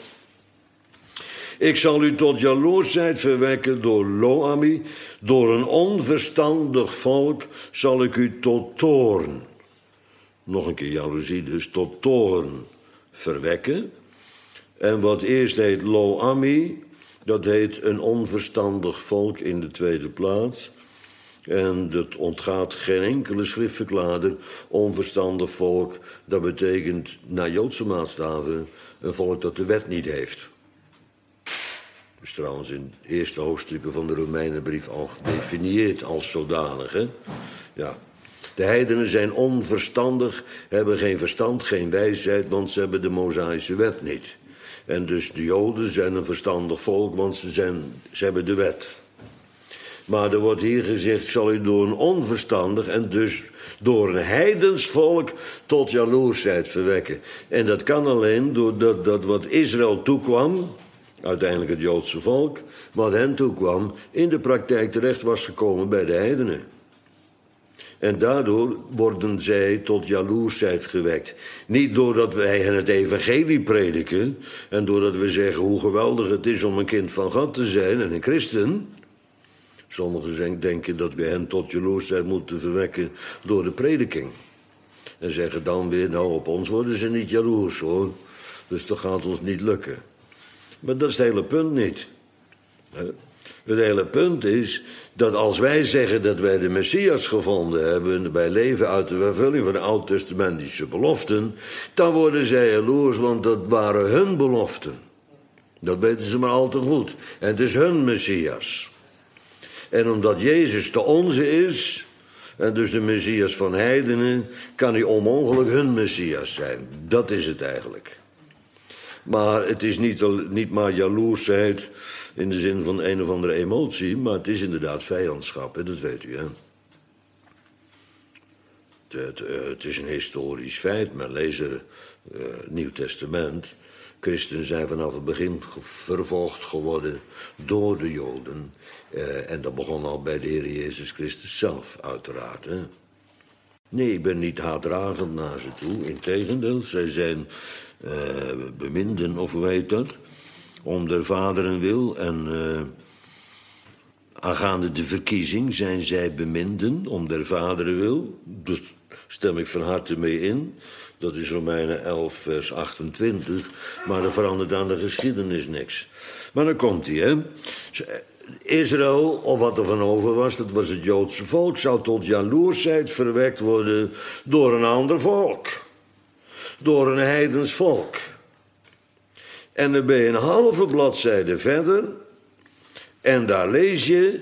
Ik zal u tot jaloersheid verwekken door lo-ami. Door een onverstandig volk zal ik u tot toorn. Nog een keer jaloezie dus, tot toorn verwekken. En wat eerst heet lo-ami, dat heet een onverstandig volk in de tweede plaats. En dat ontgaat geen enkele schriftverklaarder. Onverstandig volk, dat betekent naar Joodse maatstaven een volk dat de wet niet heeft. Dus trouwens in de eerste hoofdstukken van de Romeinenbrief al gedefinieerd als zodanig. Hè? Ja. De heidenen zijn onverstandig, hebben geen verstand, geen wijsheid, want ze hebben de Mosaïsche wet niet. En dus de Joden zijn een verstandig volk, want ze, zijn, ze hebben de wet. Maar er wordt hier gezegd, zal u door een onverstandig en dus door een heidens volk tot jaloersheid verwekken. En dat kan alleen doordat dat wat Israël toekwam, uiteindelijk het Joodse volk, wat hen toekwam, in de praktijk terecht was gekomen bij de heidenen. En daardoor worden zij tot jaloersheid gewekt. Niet doordat wij hen het evangelie prediken en doordat we zeggen hoe geweldig het is om een kind van God te zijn en een christen. Sommigen denken dat we hen tot jaloersheid moeten verwekken door de prediking. En zeggen dan weer, nou op ons worden ze niet jaloers hoor. Dus dat gaat ons niet lukken. Maar dat is het hele punt niet. Het hele punt is dat als wij zeggen dat wij de Messias gevonden hebben, wij leven uit de vervulling van de oud-testamentische beloften, dan worden zij jaloers, want dat waren hun beloften. Dat weten ze maar al te goed. En het is hun Messias. En omdat Jezus de onze is, en dus de Messias van heidenen, kan hij onmogelijk hun Messias zijn. Dat is het eigenlijk. Maar het is niet, niet maar jaloersheid in de zin van een of andere emotie, maar het is inderdaad vijandschap, hè? Dat weet u, hè. Het, het is een historisch feit, men leest het uh, Nieuw Testament. Christenen zijn vanaf het begin vervolgd geworden door de Joden. Uh, en dat begon al bij de Heer Jezus Christus zelf, uiteraard, hè. Nee, ik ben niet haatdragend naar ze toe. Integendeel, zij zijn uh, beminden, of hoe heet dat? Om de vaderen wil. En uh, aangaande de verkiezing zijn zij beminden om der vaderen wil. Daar stem ik van harte mee in. Dat is Romeinen elf, vers achtentwintig. Maar er verandert aan de geschiedenis niks. Maar dan komt hij, hè. Israël, of wat er van over was, dat was het Joodse volk, zou tot jaloersheid verwekt worden door een ander volk. Door een heidens volk. En dan ben je een halve bladzijde verder en daar lees je,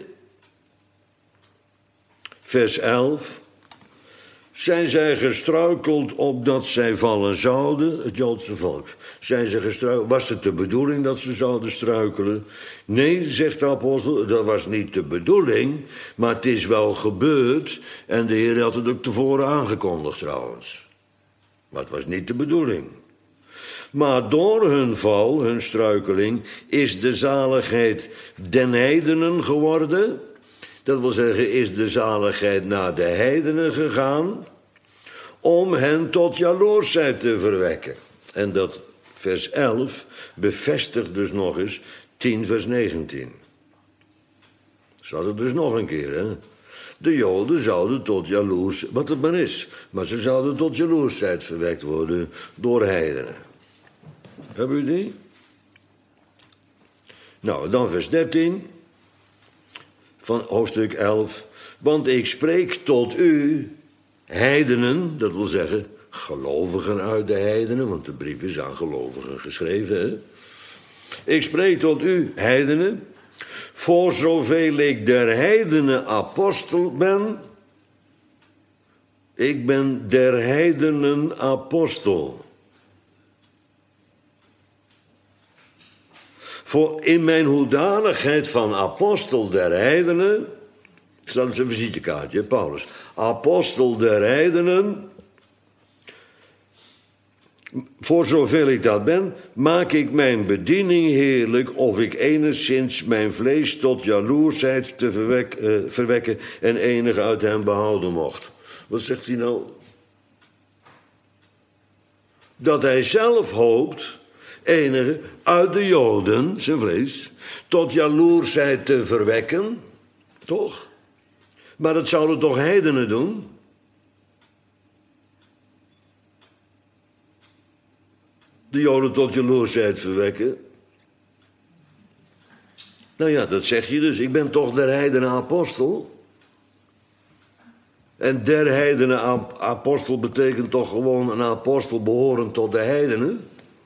vers elf... Zijn zij gestruikeld opdat zij vallen zouden, het Joodse volk? Zijn ze gestruikeld? Was het de bedoeling dat ze zouden struikelen? Nee, zegt de apostel, dat was niet de bedoeling, maar het is wel gebeurd en de Heer had het ook tevoren aangekondigd trouwens. Maar het was niet de bedoeling. Maar door hun val, hun struikeling, is de zaligheid den heidenen geworden. Dat wil zeggen, is de zaligheid naar de heidenen gegaan om hen tot jaloersheid te verwekken. En dat vers elf bevestigt dus nog eens tien vers negentien. Zou het dus nog een keer, hè? De Joden zouden tot jaloers, wat het maar is, maar ze zouden tot jaloersheid verwekt worden door heidenen. Hebben u die? Nou, dan vers dertien. Van hoofdstuk elf. Want ik spreek tot u, heidenen, dat wil zeggen gelovigen uit de heidenen, want de brief is aan gelovigen geschreven. Hè? Ik spreek tot u, heidenen, voor zoveel ik der heidenen apostel ben. Ik ben der heidenen apostel. Voor in mijn hoedanigheid van apostel der heidenen, ik stel eens een visitekaartje, Paulus. Apostel der heidenen, voor zoveel ik dat ben, maak ik mijn bediening heerlijk, of ik enigszins mijn vlees tot jaloersheid te verwek, uh, verwekken en enig uit hem behouden mocht. Wat zegt hij nou? Dat hij zelf hoopt enige uit de Joden, zijn vlees, tot jaloersheid te verwekken, toch? Maar dat zouden toch heidenen doen? De Joden tot jaloersheid verwekken? Nou ja, dat zeg je dus. Ik ben toch der heidenen apostel? En der heidenen apostel betekent toch gewoon een apostel behorend tot de heidenen?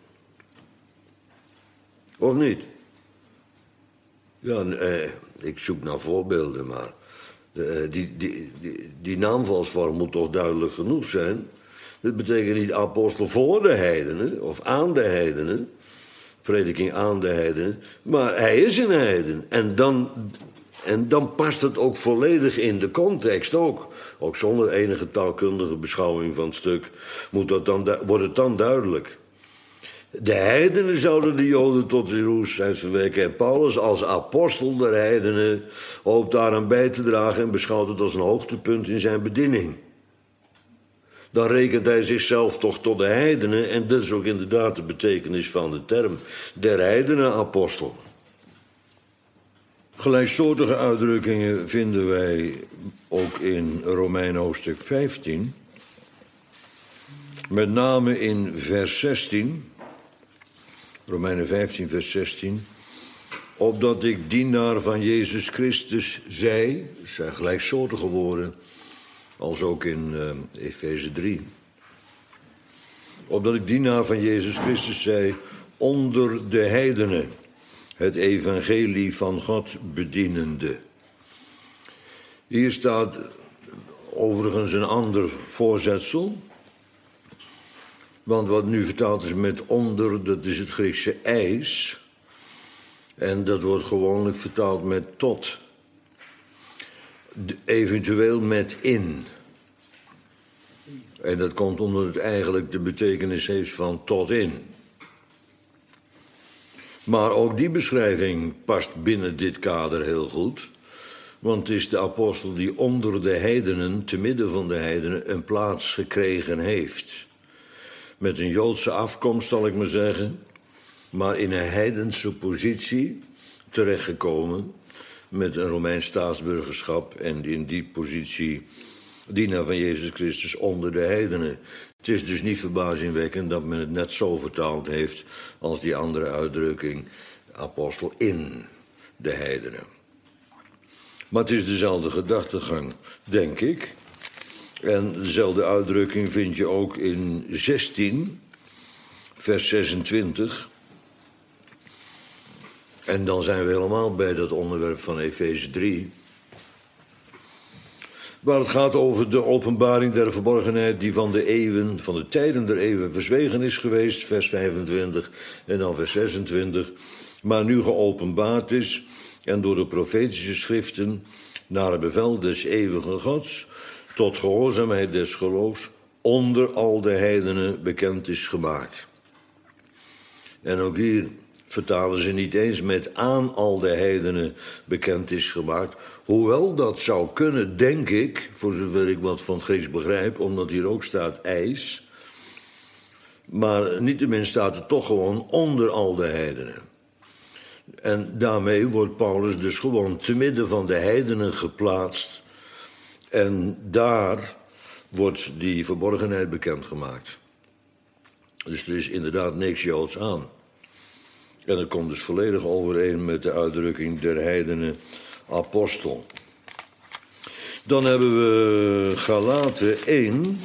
Of niet? Ja, eh, ik zoek naar voorbeelden, maar eh, die, die, die, die naamvalsvorm moet toch duidelijk genoeg zijn. Dat betekent niet apostel voor de heidenen of aan de heidenen, prediking aan de heidenen, maar hij is een heiden. En dan, en dan past het ook volledig in de context ook. Ook zonder enige taalkundige beschouwing van het stuk moet dat dan, wordt het dan duidelijk. De heidenen zouden de Joden tot jaloersheid verwekken. En Paulus als apostel der heidenen hoopt daaraan bij te dragen en beschouwt het als een hoogtepunt in zijn bediening. Dan rekent hij zichzelf toch tot de heidenen, en dat is ook inderdaad de betekenis van de term, der heidenen apostel. Gelijksoortige uitdrukkingen vinden wij ook in Romeinen hoofdstuk vijftien. Met name in vers zestien. Romeinen vijftien, vers zestien. Opdat ik dienaar van Jezus Christus zij, dat zijn gelijksoortige woorden, als ook in uh, Efeze drie. Opdat ik dienaar van Jezus Christus zij, onder de heidenen, het evangelie van God bedienende. Hier staat overigens een ander voorzetsel. Want wat nu vertaald is met onder, dat is het Griekse eis. En dat wordt gewoonlijk vertaald met tot. De, eventueel met in. En dat komt omdat het eigenlijk de betekenis heeft van tot in. Maar ook die beschrijving past binnen dit kader heel goed. Want het is de apostel die onder de heidenen, te midden van de heidenen, een plaats gekregen heeft. Met een Joodse afkomst, zal ik maar zeggen, maar in een heidense positie terechtgekomen, met een Romeins staatsburgerschap en in die positie dienaar van Jezus Christus onder de heidenen. Het is dus niet verbazingwekkend dat men het net zo vertaald heeft als die andere uitdrukking, apostel in de heidenen. Maar het is dezelfde gedachtegang, denk ik. En dezelfde uitdrukking vind je ook in zestien, vers zesentwintig. En dan zijn we helemaal bij dat onderwerp van Efeze drie. Waar het gaat over de openbaring der verborgenheid die van de eeuwen, van de tijden der eeuwen verzwegen is geweest, vers vijfentwintig en dan vers zesentwintig. Maar nu geopenbaard is en door de profetische schriften naar het bevel des eeuwige Gods tot gehoorzaamheid des geloofs onder al de heidenen bekend is gemaakt. En ook hier vertalen ze niet eens met aan al de heidenen bekend is gemaakt. Hoewel dat zou kunnen, denk ik, voor zover ik wat van het Grieks begrijp, omdat hier ook staat ijs. Maar niettemin staat het toch gewoon onder al de heidenen. En daarmee wordt Paulus dus gewoon te midden van de heidenen geplaatst. En daar wordt die verborgenheid bekendgemaakt. Dus er is inderdaad niks Joods aan. En dat komt dus volledig overeen met de uitdrukking der heidenen apostel. Dan hebben we Galaten één.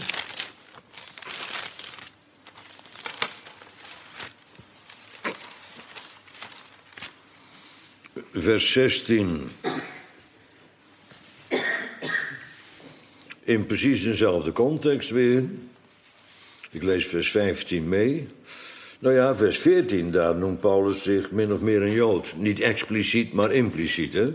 Vers zestien. In precies dezelfde context weer. Ik lees vers vijftien mee. Nou ja, vers veertien, daar noemt Paulus zich min of meer een Jood. Niet expliciet, maar impliciet, hè.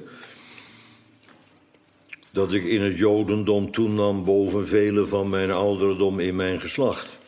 Dat ik in het Jodendom toenam boven vele van mijn ouderdom in mijn geslacht.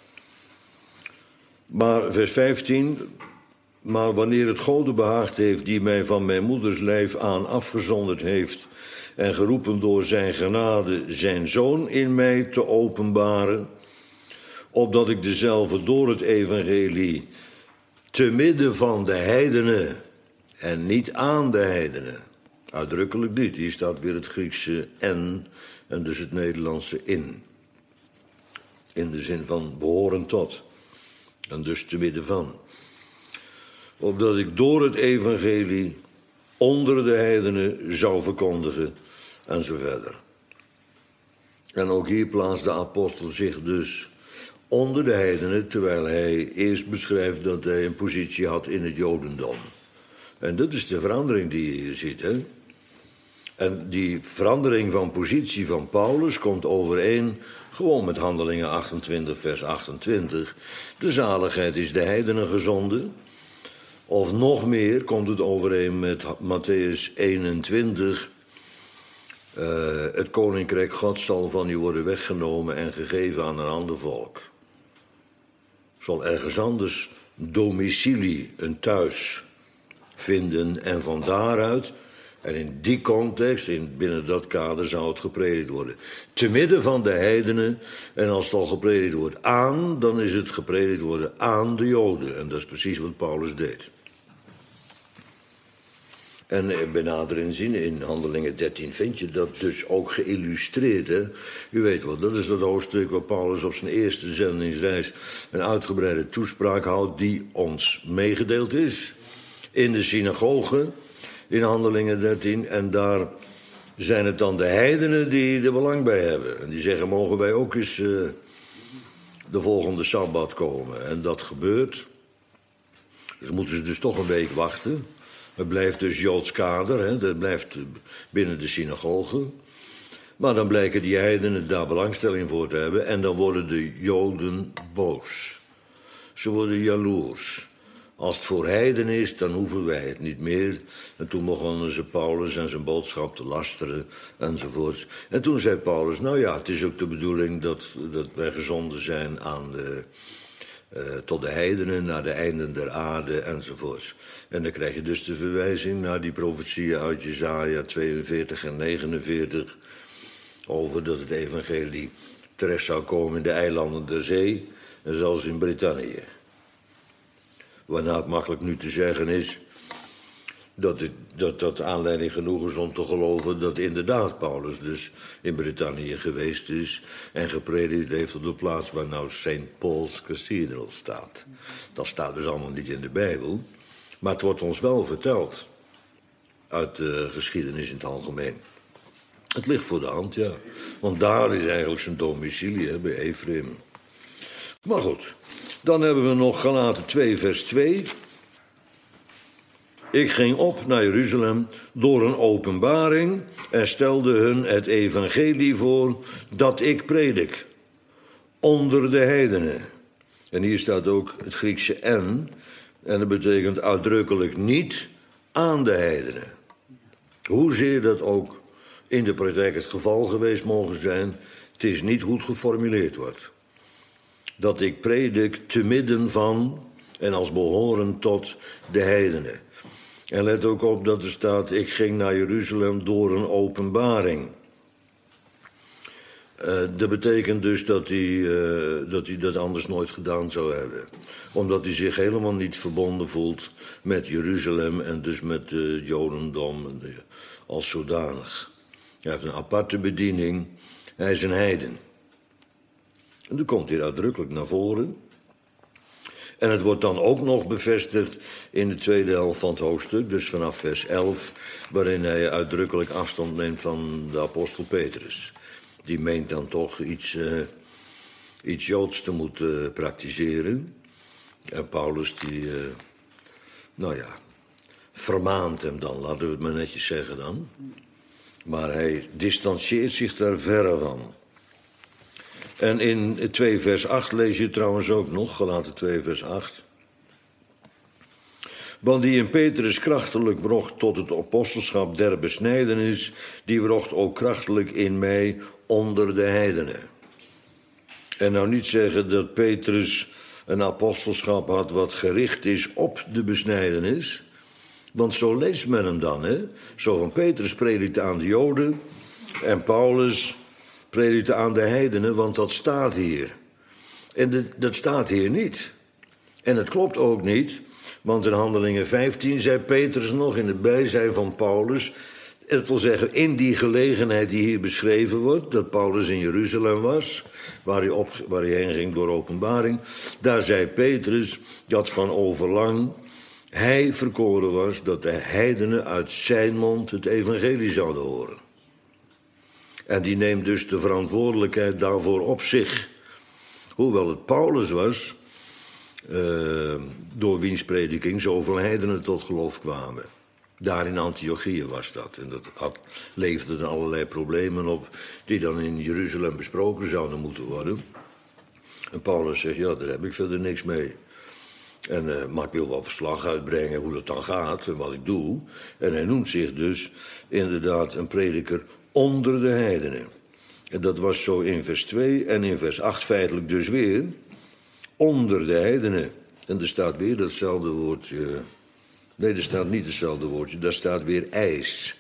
Maar vers vijftien... Maar wanneer het Gode behaagd heeft die mij van mijn moeders lijf aan afgezonderd heeft en geroepen door zijn genade zijn zoon in mij te openbaren, opdat ik dezelfde door het evangelie te midden van de heidenen en niet aan de heidenen, uitdrukkelijk niet, hier staat weer het Griekse en en dus het Nederlandse in, in de zin van behoren tot en dus te midden van. Opdat ik door het evangelie onder de heidenen zou verkondigen en zo verder. En ook hier plaatst de apostel zich dus onder de heidenen, terwijl hij eerst beschrijft dat hij een positie had in het Jodendom. En dat is de verandering die je hier ziet, hè. En die verandering van positie van Paulus komt overeen gewoon met Handelingen achtentwintig, vers achtentwintig. De zaligheid is de heidenen gezonden. Of nog meer komt het overeen met Matthäus eenentwintig. Uh, het koninkrijk God zal van u worden weggenomen en gegeven aan een ander volk. Zal ergens anders domicilie, een thuis, vinden en van daaruit, en in die context, in, binnen dat kader, zou het gepredikt worden. Te midden van de heidenen, en als het al gepredikt wordt aan, dan is het gepredikt worden aan de Joden. En dat is precies wat Paulus deed. En bij nader inzien, in Handelingen dertien vind je dat dus ook geïllustreerd. Hè? U weet wel, dat is dat hoofdstuk waar Paulus op zijn eerste zendingsreis een uitgebreide toespraak houdt die ons meegedeeld is. In de synagoge, in Handelingen dertien. En daar zijn het dan de heidenen die er belang bij hebben. En die zeggen, mogen wij ook eens uh, de volgende Sabbat komen. En dat gebeurt. Dus moeten ze dus toch een week wachten. Het blijft dus Joods kader, hè? Dat blijft binnen de synagoge. Maar dan blijken die heidenen daar belangstelling voor te hebben. En dan worden de Joden boos. Ze worden jaloers. Als het voor heiden is, dan hoeven wij het niet meer. En toen begonnen ze Paulus en zijn boodschap te lasteren, enzovoorts. En toen zei Paulus, nou ja, het is ook de bedoeling dat, dat wij gezonden zijn aan de... Uh, tot de heidenen, naar de einden der aarde, enzovoorts. En dan krijg je dus de verwijzing naar die profetieën uit Jesaja tweeënveertig en negenenveertig... over dat het evangelie terecht zou komen in de eilanden der zee... en zelfs in Brittannië. Waarna het makkelijk nu te zeggen is... dat het, dat, dat aanleiding genoeg is om te geloven dat inderdaad Paulus dus in Brittannië geweest is en gepredikt heeft op de plaats waar nou Saint Paul's Cathedral staat. Dat staat dus allemaal niet in de Bijbel, maar het wordt ons wel verteld uit de geschiedenis in het algemeen. Het ligt voor de hand, ja. Want daar is eigenlijk zijn domicilie, hè, bij Ephraim. Maar goed, dan hebben we nog Galaten twee, vers twee. Ik ging op naar Jeruzalem door een openbaring en stelde hun het evangelie voor dat ik predik. Onder de heidenen. En hier staat ook het Griekse en. En dat betekent uitdrukkelijk niet aan de heidenen. Hoezeer dat ook in de praktijk het geval geweest mogen zijn, het is niet goed geformuleerd wordt. Dat ik predik te midden van en als behorend tot de heidenen. En let ook op dat er staat, ik ging naar Jeruzalem door een openbaring. Uh, dat betekent dus dat hij, uh, dat hij dat anders nooit gedaan zou hebben. Omdat hij zich helemaal niet verbonden voelt met Jeruzalem en dus met het uh, Jodendom en, uh, als zodanig. Hij heeft een aparte bediening, hij is een heiden. En dat komt hier uitdrukkelijk naar voren. En het wordt dan ook nog bevestigd in de tweede helft van het hoofdstuk, dus vanaf vers elf, waarin hij uitdrukkelijk afstand neemt van de apostel Petrus. Die meent dan toch iets, uh, iets Joods te moeten uh, praktiseren. En Paulus die, uh, nou ja, vermaant hem dan, laten we het maar netjes zeggen dan. Maar hij distancieert zich daar verre van. En in twee vers acht lees je trouwens ook nog, Galaten twee vers acht. Want die in Petrus krachtelijk wrocht tot het apostelschap der besnijdenis, die wrocht ook krachtelijk in mij onder de heidenen. En nou niet zeggen dat Petrus een apostelschap had wat gericht is op de besnijdenis. Want zo leest men hem dan, hè. Zo van Petrus predikte aan de Joden en Paulus predikte aan de heidenen, want dat staat hier. En de, dat staat hier niet. En het klopt ook niet, want in Handelingen vijftien zei Petrus nog in het bijzijn van Paulus, het wil zeggen in die gelegenheid die hier beschreven wordt, dat Paulus in Jeruzalem was, waar hij, op, waar hij heen ging door openbaring, daar zei Petrus dat van overlang hij verkoren was dat de heidenen uit zijn mond het evangelie zouden horen. En die neemt dus de verantwoordelijkheid daarvoor op zich. Hoewel het Paulus was, uh, door wiens prediking zoveel heidenen tot geloof kwamen. Daar in Antiochië was dat. En dat had, leefde dan allerlei problemen op die dan in Jeruzalem besproken zouden moeten worden. En Paulus zegt, ja, daar heb ik verder niks mee. En, uh, maar ik wil wel verslag uitbrengen hoe dat dan gaat en wat ik doe. En hij noemt zich dus inderdaad een prediker onder de heidenen. En dat was zo in vers twee en in vers acht feitelijk dus weer onder de heidenen. En er staat weer datzelfde woordje. Nee, er staat niet hetzelfde woordje. Daar staat weer eis.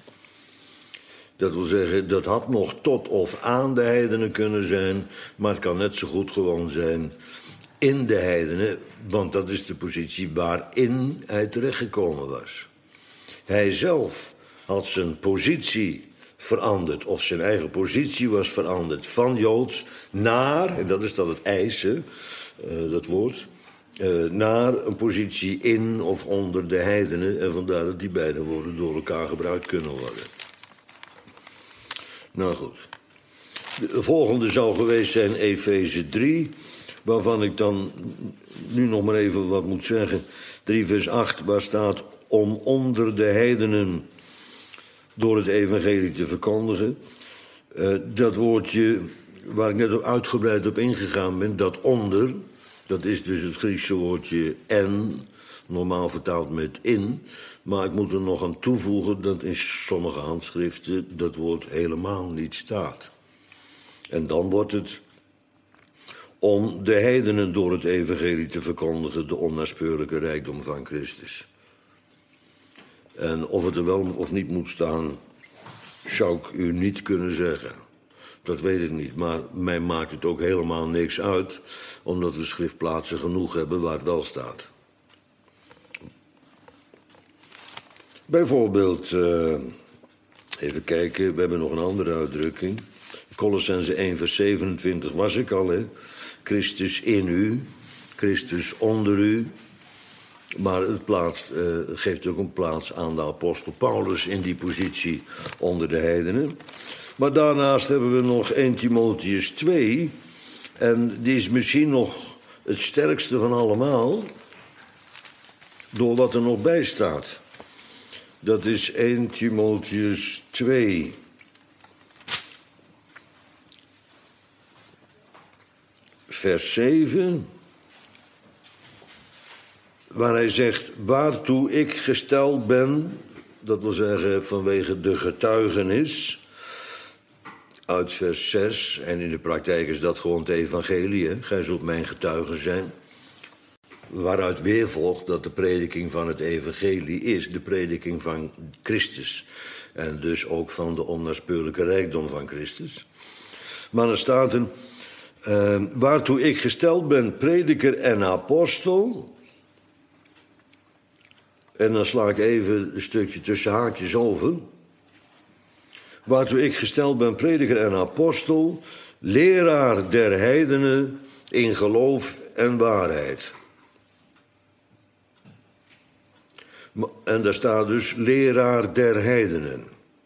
Dat wil zeggen, dat had nog tot of aan de heidenen kunnen zijn, maar het kan net zo goed gewoon zijn in de heidenen, want dat is de positie waarin hij terechtgekomen was. Hij zelf had zijn positie veranderd, of zijn eigen positie was veranderd van Joods naar, en dat is dan het eisen, uh, dat woord, uh, naar een positie in of onder de heidenen, en vandaar dat die beide woorden door elkaar gebruikt kunnen worden. Nou goed. De volgende zou geweest zijn Efeze drie, waarvan ik dan nu nog maar even wat moet zeggen. drie vers acht, waar staat om onder de heidenen door het evangelie te verkondigen. Uh, dat woordje waar ik net ook uitgebreid op ingegaan ben, dat onder, dat is dus het Griekse woordje en, normaal vertaald met in. Maar ik moet er nog aan toevoegen dat in sommige handschriften dat woord helemaal niet staat. En dan wordt het om de heidenen door het evangelie te verkondigen de onnaspeurlijke rijkdom van Christus. En of het er wel of niet moet staan, zou ik u niet kunnen zeggen. Dat weet ik niet, maar mij maakt het ook helemaal niks uit, omdat we schriftplaatsen genoeg hebben waar het wel staat. Bijvoorbeeld, uh, even kijken, we hebben nog een andere uitdrukking. Kolossenzen één vers zevenentwintig was ik al, hè. Christus in u, Christus onder u. Maar het plaats, uh, geeft ook een plaats aan de apostel Paulus in die positie onder de heidenen. Maar daarnaast hebben we nog Eerste Timotheüs twee. En die is misschien nog het sterkste van allemaal, door wat er nog bij staat. Dat is Eerste Timotheüs twee. Vers zeven. Waar hij zegt, waartoe ik gesteld ben, dat wil zeggen vanwege de getuigenis, uit vers zes, en in de praktijk is dat gewoon het evangelie, hè? Gij zult mijn getuigen zijn. Waaruit weer volgt dat de prediking van het evangelie is de prediking van Christus. En dus ook van de onnaspeurlijke rijkdom van Christus. Maar er staat een, uh, waartoe ik gesteld ben, prediker en apostel. En dan sla ik even een stukje tussen haakjes over. Waartoe ik gesteld ben, prediker en apostel, leraar der heidenen in geloof en waarheid. En daar staat dus leraar der heidenen.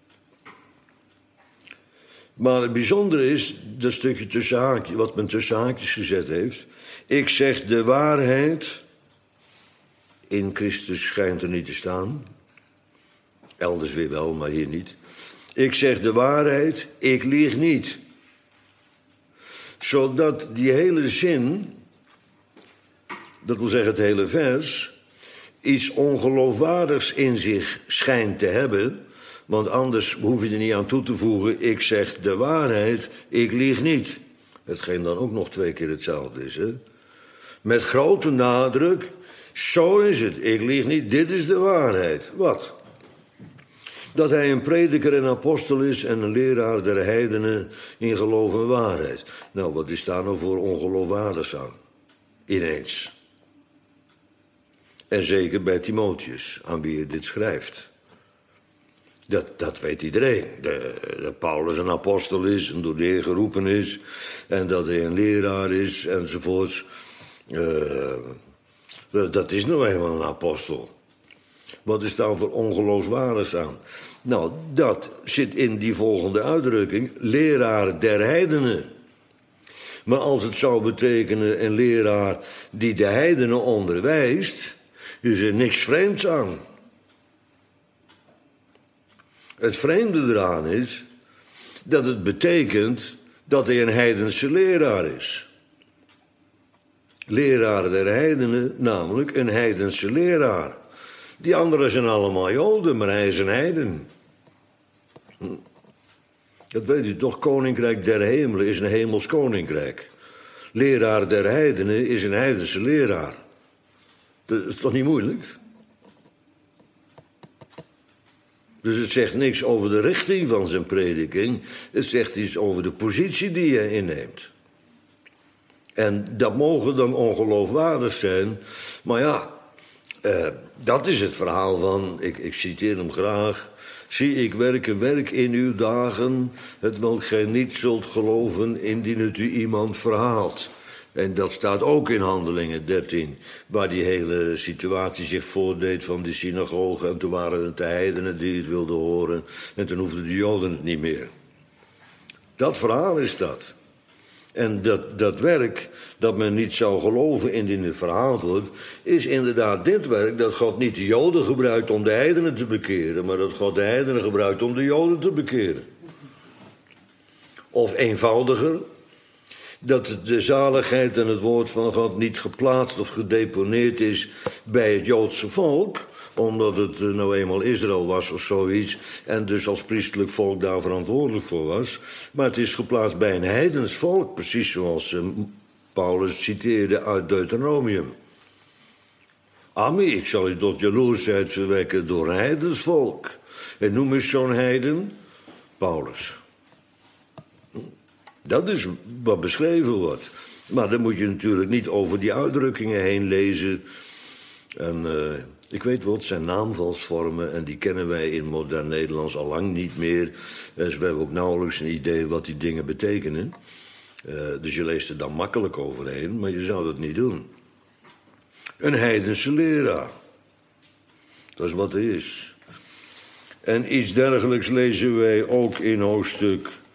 Maar het bijzondere is, dat stukje tussen haakjes, wat men tussen haakjes gezet heeft. Ik zeg de waarheid, in Christus schijnt er niet te staan. Elders weer wel, maar hier niet. Ik zeg de waarheid, ik lieg niet. Zodat die hele zin, dat wil zeggen het hele vers, iets ongeloofwaardigs in zich schijnt te hebben. Want anders hoef je er niet aan toe te voegen, ik zeg de waarheid, ik lieg niet. Hetgeen dan ook nog twee keer hetzelfde is, hè? Met grote nadruk, zo is het, ik lieg niet, dit is de waarheid. Wat? Dat hij een prediker en apostel is en een leraar der heidenen in geloof en waarheid. Nou, wat is daar nou voor ongeloofwaardigs aan? Ineens. En zeker bij Timotheus, aan wie je dit schrijft. Dat, dat weet iedereen. De, dat Paulus een apostel is en door de Heer geroepen is. En dat hij een leraar is enzovoorts. Uh, dat is nou eenmaal een apostel. Wat is daar voor ongeloofwaardigs aan? Nou, dat zit in die volgende uitdrukking. Leraar der heidenen. Maar als het zou betekenen een leraar die de heidenen onderwijst, is er niks vreemds aan. Het vreemde eraan is dat het betekent dat hij een heidense leraar is. Leraar der heidenen, namelijk een heidense leraar. Die anderen zijn allemaal Joden, maar hij is een heiden. Dat weet u toch, koninkrijk der hemelen is een hemels koninkrijk. Leraar der heidenen is een heidense leraar. Dat is toch niet moeilijk? Dus het zegt niks over de richting van zijn prediking. Het zegt iets over de positie die hij inneemt. En dat mogen dan ongeloofwaardig zijn. Maar ja, uh, dat is het verhaal van, ik, ik citeer hem graag. Zie, ik werk een werk in uw dagen, het welk gij niet zult geloven indien het u iemand verhaalt. En dat staat ook in Handelingen dertien, waar die hele situatie zich voordeed van die synagoge. En toen waren het de heidenen die het wilden horen en toen hoefden de Joden het niet meer. Dat verhaal is dat. En dat, dat werk, dat men niet zou geloven indien het verhaald wordt, is inderdaad dit werk dat God niet de Joden gebruikt om de heidenen te bekeren, maar dat God de heidenen gebruikt om de Joden te bekeren. Of eenvoudiger, dat de zaligheid en het woord van God niet geplaatst of gedeponeerd is bij het Joodse volk, omdat het nou eenmaal Israël was of zoiets, en dus als priestelijk volk daar verantwoordelijk voor was. Maar het is geplaatst bij een heidens volk, precies zoals uh, Paulus citeerde uit Deuteronomium. Ami, ik zal je tot jaloersheid verwekken door een heidens volk. En noem eens zo'n heiden? Paulus. Dat is wat beschreven wordt. Maar dan moet je natuurlijk niet over die uitdrukkingen heen lezen. En uh, ik weet wel, het zijn naamvalsvormen en die kennen wij in modern Nederlands al lang niet meer. Dus we hebben ook nauwelijks een idee wat die dingen betekenen. Uh, dus je leest er dan makkelijk overheen, maar je zou dat niet doen. Een heidense leraar. Dat is wat het is. En iets dergelijks lezen wij ook in hoofdstuk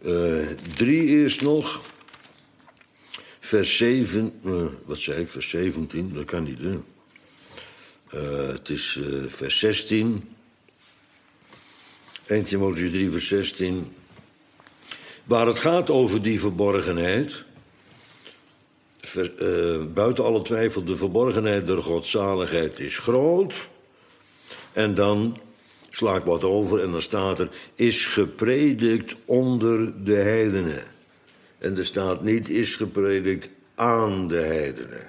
Uh, drie eerst nog. Vers zeven, uh, wat zei ik, vers zeventien, dat kan niet, hè. Uh, het is uh, vers zestien. Eerste Timotheüs drie, vers zestien. Waar het gaat over die verborgenheid. Ver, uh, buiten alle twijfel, de verborgenheid der godzaligheid is groot. En dan sla ik wat over en dan staat er, is gepredikt onder de heidenen. En er staat niet, is gepredikt aan de heidenen.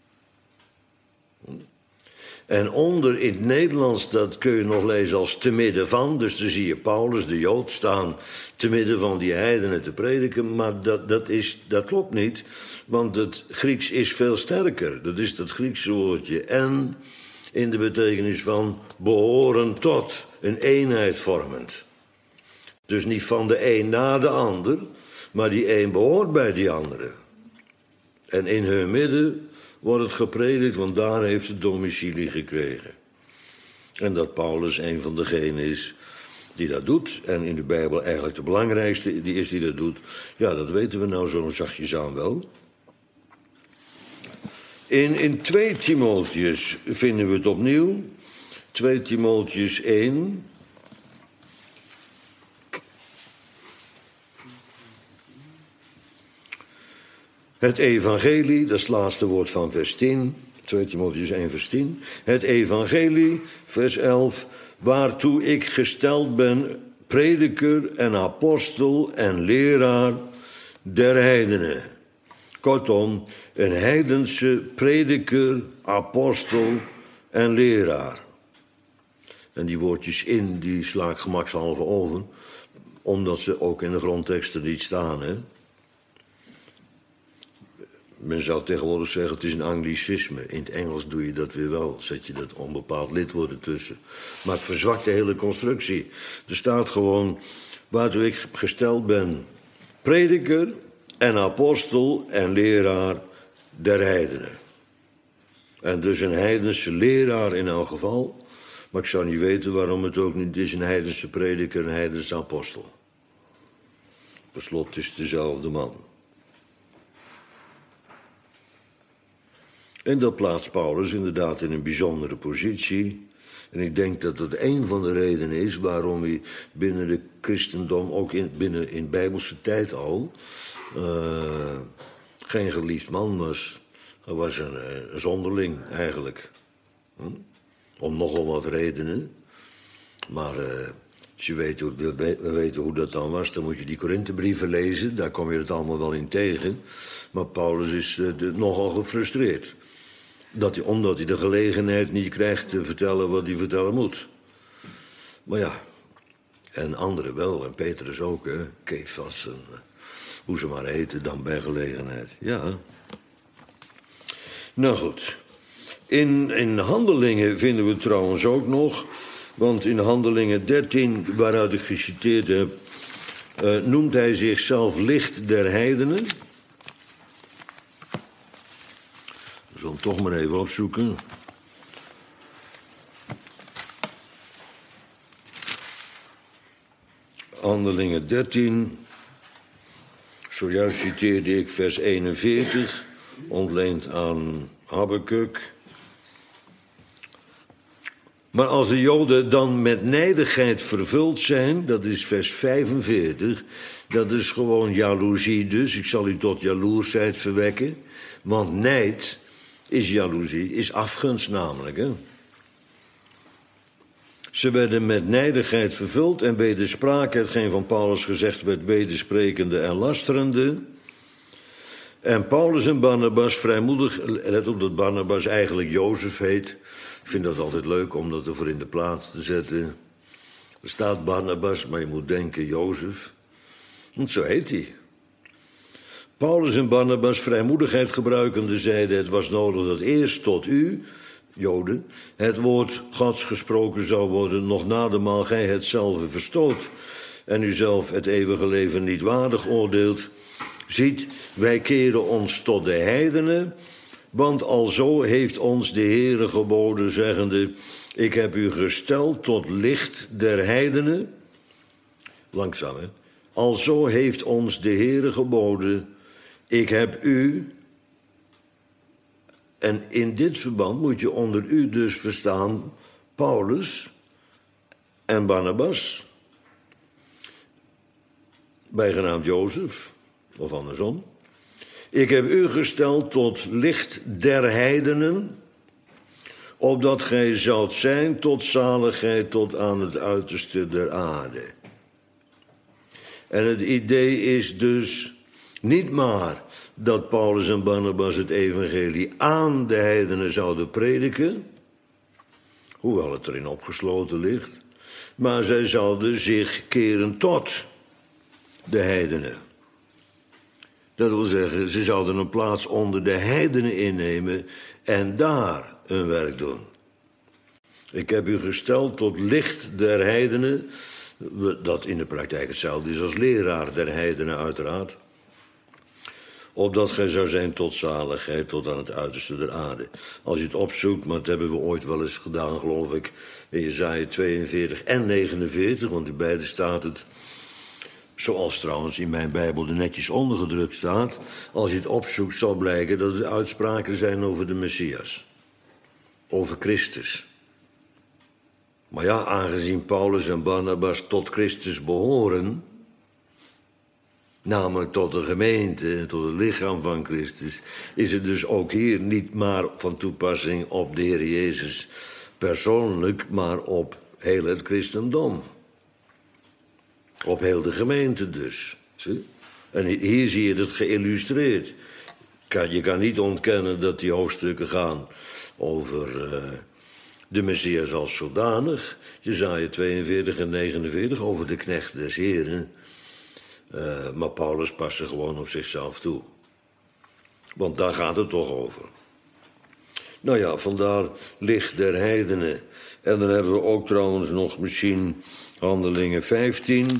En onder in het Nederlands, dat kun je nog lezen als te midden van. Dus dan zie je Paulus, de Jood, staan te midden van die heidenen te prediken. Maar dat, dat, is, dat klopt niet, want het Grieks is veel sterker. Dat is dat Griekse woordje en in de betekenis van behoren tot, een eenheid vormend. Dus niet van de een na de ander, maar die een behoort bij die andere. En in hun midden wordt het gepredikt, want daar heeft het domicilie gekregen. En dat Paulus een van degenen is die dat doet. En in de Bijbel eigenlijk de belangrijkste die is die dat doet. Ja, dat weten we nou zo zachtjes aan wel. In, in twee Timotheus vinden we het opnieuw. twee Timotheus één. Het evangelie, dat is het laatste woord van vers tien. twee Timotheus één, vers tien. Het evangelie, vers elf. Waartoe ik gesteld ben, prediker en apostel en leraar der heidenen. Kortom, een heidense prediker, apostel en leraar. En die woordjes in, die sla ik gemakshalve over, omdat ze ook in de grondteksten niet staan, hè. Men zou tegenwoordig zeggen, het is een anglicisme. In het Engels doe je dat weer wel. Zet je dat onbepaald lidwoord ertussen. Maar het verzwakt de hele constructie. Er staat gewoon, waartoe ik gesteld ben, prediker en apostel en leraar der heidenen. En dus een heidense leraar in elk geval. Maar ik zou niet weten waarom het ook niet is een heidense prediker en een heidense apostel. Per slot is het dezelfde man. En dat plaatst Paulus inderdaad in een bijzondere positie. En ik denk dat dat een van de redenen is waarom hij binnen de christendom, ook in, binnen in bijbelse tijd al, uh, geen geliefd man was. Hij was een, een zonderling eigenlijk. Hm? Om nogal wat redenen. Maar uh, als je weet hoe, wil weten hoe dat dan was, dan moet je die Korinthebrieven lezen. Daar kom je het allemaal wel in tegen. Maar Paulus is uh, de, nogal gefrustreerd. Dat hij, omdat hij de gelegenheid niet krijgt te vertellen wat hij vertellen moet. Maar ja, en anderen wel, en Petrus ook, hè. Kefas, en uh, hoe ze maar heten dan bij gelegenheid. Ja. Nou goed. In, in Handelingen vinden we trouwens ook nog, want in Handelingen dertien, waaruit ik geciteerd heb, uh, noemt hij zichzelf licht der heidenen. Ik zal hem toch maar even opzoeken. Handelingen dertien. Zojuist citeerde ik vers eenenveertig, ontleend aan Habakuk. Maar als de Joden dan met nijdigheid vervuld zijn, dat is vers vijfenveertig, dat is gewoon jaloezie dus. Ik zal u tot jaloersheid verwekken, want nijd is jaloezie, is afgunst namelijk, hè. Ze werden met nijdigheid vervuld en wederspraken, hetgeen van Paulus gezegd werd, wedersprekende en lasterende. En Paulus en Barnabas vrijmoedig, let op dat Barnabas eigenlijk Jozef heet. Ik vind dat altijd leuk om dat ervoor in de plaats te zetten. Er staat Barnabas, maar je moet denken Jozef. Want zo heet hij. Paulus en Barnabas vrijmoedigheid gebruikende zeiden, het was nodig dat eerst tot u, Joden, het woord Gods gesproken zou worden, nog nademaal gij hetzelfde verstoot en u zelf het eeuwige leven niet waardig oordeelt. Ziet, wij keren ons tot de heidenen, want alzo heeft ons de Heere geboden, zeggende, ik heb u gesteld tot licht der heidenen. Langzaam, hè. Alzo heeft ons de Heere geboden, ik heb u... En in dit verband moet je onder u dus verstaan Paulus en Barnabas, bijgenaamd Jozef, of andersom. Ik heb u gesteld tot licht der heidenen, opdat gij zoudt zijn tot zaligheid tot aan het uiterste der aarde. En het idee is dus niet maar dat Paulus en Barnabas het evangelie aan de heidenen zouden prediken, hoewel het erin opgesloten ligt, maar zij zouden zich keren tot de heidenen. Dat wil zeggen, ze zouden een plaats onder de heidenen innemen en daar hun werk doen. Ik heb u gesteld tot licht der heidenen, dat in de praktijk hetzelfde is als leraar der heidenen uiteraard, opdat gij zou zijn tot zaligheid, tot aan het uiterste der aarde. Als je het opzoekt, maar dat hebben we ooit wel eens gedaan, geloof ik, in Jesaja tweeënveertig en negenenveertig, want in beide staat het, zoals trouwens in mijn Bijbel er netjes ondergedrukt staat, als je het opzoekt zal blijken dat het uitspraken zijn over de Messias, over Christus. Maar ja, aangezien Paulus en Barnabas tot Christus behoren, namelijk tot de gemeente, tot het lichaam van Christus, is het dus ook hier niet maar van toepassing op de Heer Jezus persoonlijk, maar op heel het christendom. Op heel de gemeente dus. Zie? En hier zie je het geïllustreerd. Je kan niet ontkennen dat die hoofdstukken gaan over uh, de Messias als zodanig. Jesaja tweeënveertig en negenenveertig over de knecht des Heren. Uh, maar Paulus past er gewoon op zichzelf toe. Want daar gaat het toch over. Nou ja, vandaar licht der heidenen. En dan hebben we ook trouwens nog misschien Handelingen vijftien.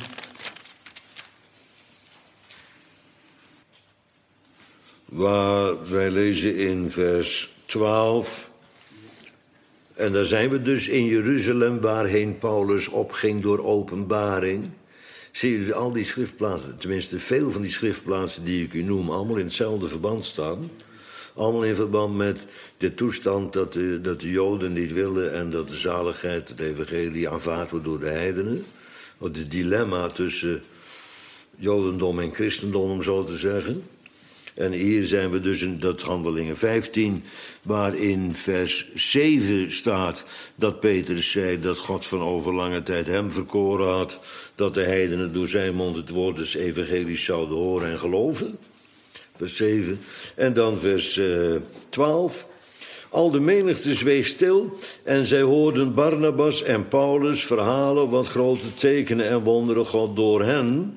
Waar wij lezen in vers twaalf. En daar zijn we dus in Jeruzalem, waarheen Paulus opging door openbaring. Zie je dus al die schriftplaatsen, tenminste veel van die schriftplaatsen die ik u noem, allemaal in hetzelfde verband staan. Allemaal in verband met de toestand dat de, dat de Joden niet willen en dat de zaligheid, het evangelie, aanvaard wordt door de heidenen. Het dilemma tussen Jodendom en christendom, om zo te zeggen. En hier zijn we dus in dat Handelingen vijftien, waar in vers zeven staat dat Petrus zei dat God van overlange tijd hem verkoren had, dat de heidenen door zijn mond het woord des evangelies zouden horen en geloven. Vers zeven. En dan vers uh, twaalf. Al de menigte zweeg stil en zij hoorden Barnabas en Paulus verhalen wat grote tekenen en wonderen God door hen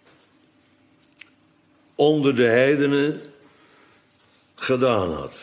onder de heidenen gedaan had.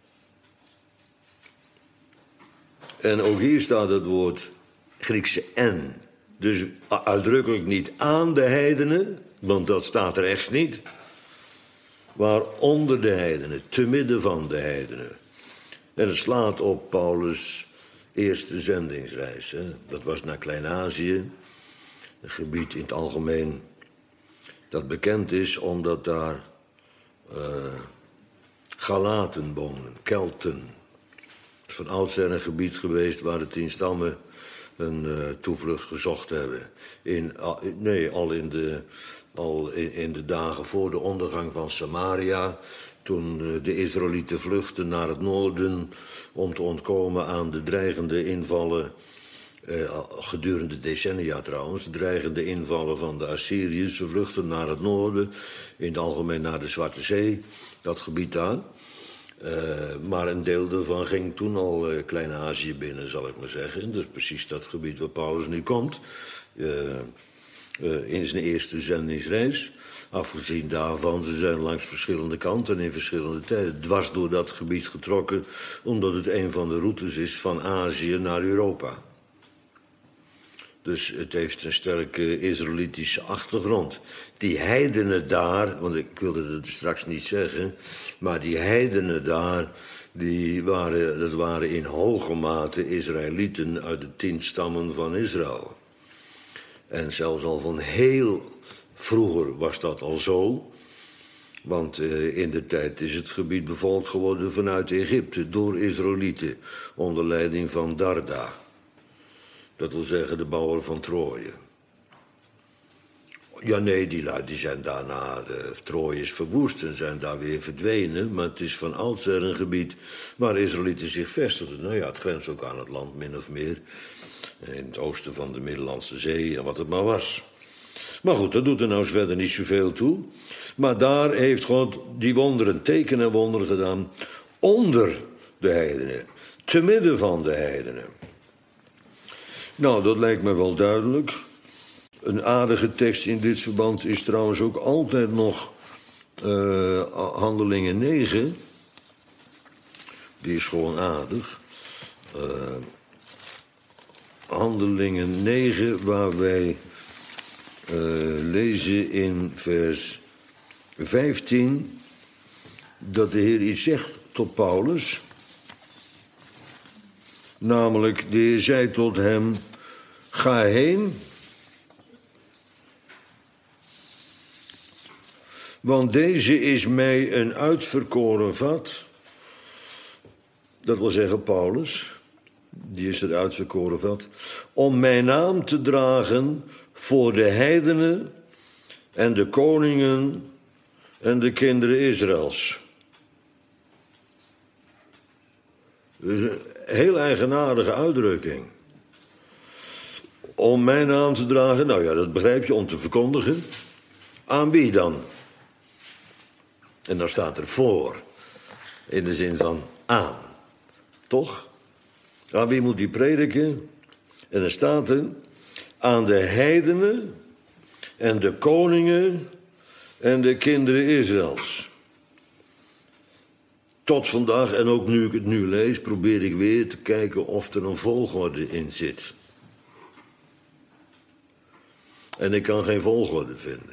En ook hier staat het woord Griekse en. Dus uitdrukkelijk niet aan de heidenen, want dat staat er echt niet. Maar onder de heidenen, te midden van de heidenen. En het slaat op Paulus' eerste zendingsreis. Hè. Dat was naar Klein-Azië, een gebied in het algemeen dat bekend is omdat daar uh, Galaten wonen, Kelten. Het is van oudsher een gebied geweest waar de tien stammen een uh, toevlucht gezocht hebben. In, uh, nee, al, in de, al in, in de dagen voor de ondergang van Samaria, toen uh, de Israëlieten vluchtten naar het noorden om te ontkomen aan de dreigende invallen, Uh, gedurende decennia trouwens, de dreigende invallen van de Assyriërs. Ze vluchten naar het noorden, in het algemeen naar de Zwarte Zee, dat gebied daar. Uh, maar een deel daarvan ging toen al uh, Klein-Azië binnen, zal ik maar zeggen. Dus precies dat gebied waar Paulus nu komt, uh, uh, in zijn eerste zendingsreis. Afgezien daarvan, ze zijn langs verschillende kanten en in verschillende tijden dwars door dat gebied getrokken, omdat het een van de routes is van Azië naar Europa. Dus het heeft een sterke Israëlitische achtergrond. Die heidenen daar, want ik wilde het straks niet zeggen, maar die heidenen daar, die waren, dat waren in hoge mate Israëlieten uit de tien stammen van Israël. En zelfs al van heel Vroeger was dat al zo. Want uh, in de tijd is het gebied bevolkt geworden vanuit Egypte door Israëlieten onder leiding van Darda. Dat wil zeggen de bouwer van Troje. Ja, nee, die, die zijn daarna, de, Troje is verwoest en zijn daar weer verdwenen. Maar het is van oudsher een gebied waar Israëlieten zich vestigden. Nou ja, het grenst ook aan het land, min of meer. In het oosten van de Middellandse Zee en wat het maar was. Maar goed, dat doet er nou verder niet zoveel toe. Maar daar heeft God die wonderen, tekenen en wonderen gedaan onder de heidenen. Te midden van de heidenen. Nou, dat lijkt me wel duidelijk. Een aardige tekst in dit verband is trouwens ook altijd nog uh, Handelingen negen. Die is gewoon aardig. Uh, Handelingen negen, waar wij uh, lezen in vers vijftien... dat de Heer iets zegt tot Paulus. Namelijk, de Heer zei tot hem, ga heen, want deze is mij een uitverkoren vat. Dat wil zeggen Paulus, die is het uitverkoren vat, om mijn naam te dragen voor de heidenen en de koningen en de kinderen Israëls. Dus een heel eigenaardige uitdrukking. Om mijn naam te dragen, nou ja, dat begrijp je, om te verkondigen. Aan wie dan? En dan staat er voor, in de zin van aan. Toch? Aan wie moet die prediken? En dan staat er, aan de heidenen en de koningen en de kinderen Israëls. Tot vandaag, en ook nu ik het nu lees, probeer ik weer te kijken of er een volgorde in zit. En ik kan geen volgorde vinden.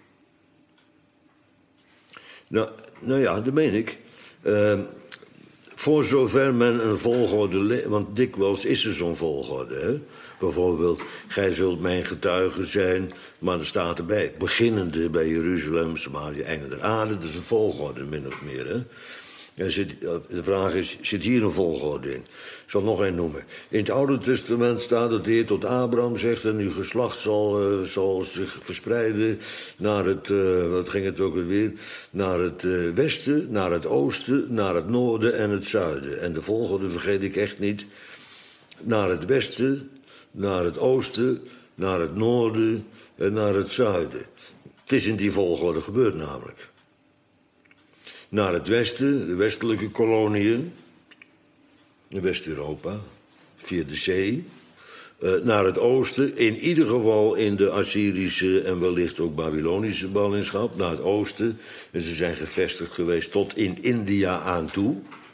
Nou, nou ja, dat meen ik. Uh, voor zover men een volgorde... Le- want dikwijls is er zo'n volgorde, hè? Bijvoorbeeld, gij zult mijn getuige zijn, maar er staat erbij, beginnende bij Jeruzalem, Samaria, einde der aarde. Dat is een volgorde, min of meer, hè? En zit, de vraag is, zit hier een volgorde in? Ik zal nog één noemen. In het Oude Testament staat dat de Heer tot Abraham zegt, en uw geslacht zal, uh, zal zich verspreiden naar het, uh, wat ging het ook alweer, naar het uh, westen, naar het oosten, naar het noorden en het zuiden. En de volgorde vergeet ik echt niet. Naar het westen, naar het oosten, naar het noorden en naar het zuiden. Het is in die volgorde gebeurd namelijk. Naar het westen, de westelijke koloniën, in West-Europa, via de zee. Uh, naar het oosten, in ieder geval in de Assyrische en wellicht ook Babylonische ballingschap, naar het oosten. En ze zijn gevestigd geweest tot in India aan toe.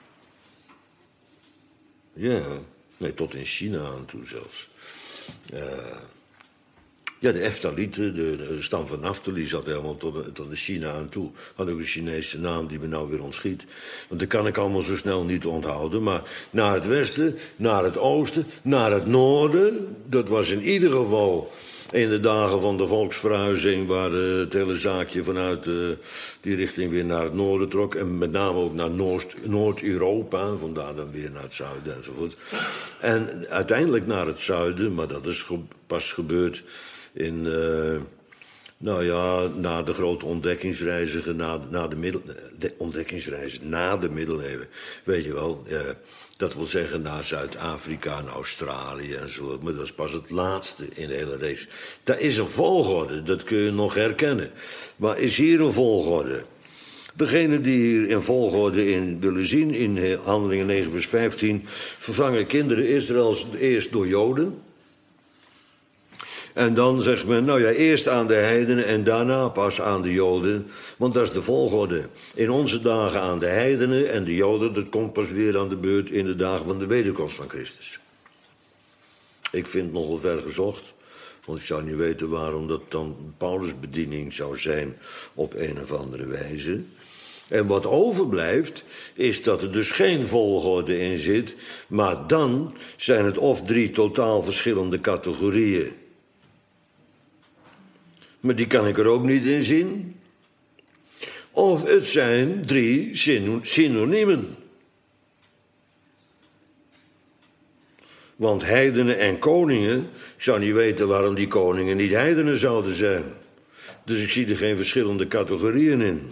Ja, nee, tot in China aan toe zelfs. Uh, Ja, de Eftalieten, de, de stam van Naphtali, zat helemaal tot, tot de China aan toe. Had ook een Chinese naam die me nou weer ontschiet. Want dat kan ik allemaal zo snel niet onthouden. Maar naar het westen, naar het oosten, naar het noorden. Dat was in ieder geval in de dagen van de volksverhuizing, waar uh, het hele zaakje vanuit uh, die richting weer naar het noorden trok. En met name ook naar Noord, Noord-Europa, vandaar dan weer naar het zuiden enzovoort. En uiteindelijk naar het zuiden, maar dat is ge- pas gebeurd in, uh, nou ja, na de grote ontdekkingsreizen, na, na de, middel, de ontdekkingsreizen, na de middeleeuwen. Weet je wel, uh, dat wil zeggen naar Zuid-Afrika, naar Australië enzovoort. Maar dat is pas het laatste in de hele race. Daar is een volgorde, dat kun je nog herkennen. Maar is hier een volgorde? Degene die hier in volgorde in willen zien, in Handelingen negen vers vijftien... vervangen kinderen Israëls eerst door Joden. En dan zegt men, nou ja, eerst aan de heidenen en daarna pas aan de Joden. Want dat is de volgorde. In onze dagen aan de heidenen en de Joden, dat komt pas weer aan de beurt in de dagen van de wederkomst van Christus. Ik vind het nogal ver gezocht. Want ik zou niet weten waarom dat dan Paulusbediening zou zijn op een of andere wijze. En wat overblijft, is dat er dus geen volgorde in zit. Maar dan zijn het of drie totaal verschillende categorieën. maar die kan ik er ook niet in zien. Of het zijn drie synoniemen. Want heidenen en koningen, ik zou niet weten waarom die koningen niet heidenen zouden zijn. Dus ik zie er geen verschillende categorieën in.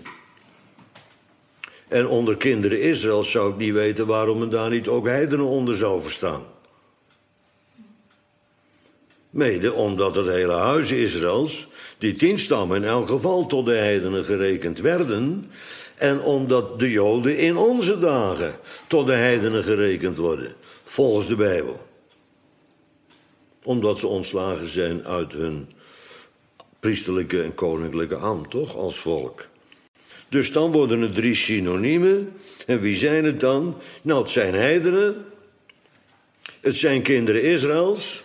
En onder kinderen Israëls zou ik niet weten waarom men daar niet ook heidenen onder zou verstaan. Mede omdat het hele huis Israëls, die tien stammen in elk geval tot de heidenen gerekend werden. En omdat de Joden in onze dagen tot de heidenen gerekend worden, volgens de Bijbel. Omdat ze ontslagen zijn uit hun priesterlijke en koninklijke ambt, toch, als volk. Dus dan worden er drie synoniemen. En wie zijn het dan? Nou, het zijn heidenen. Het zijn kinderen Israëls.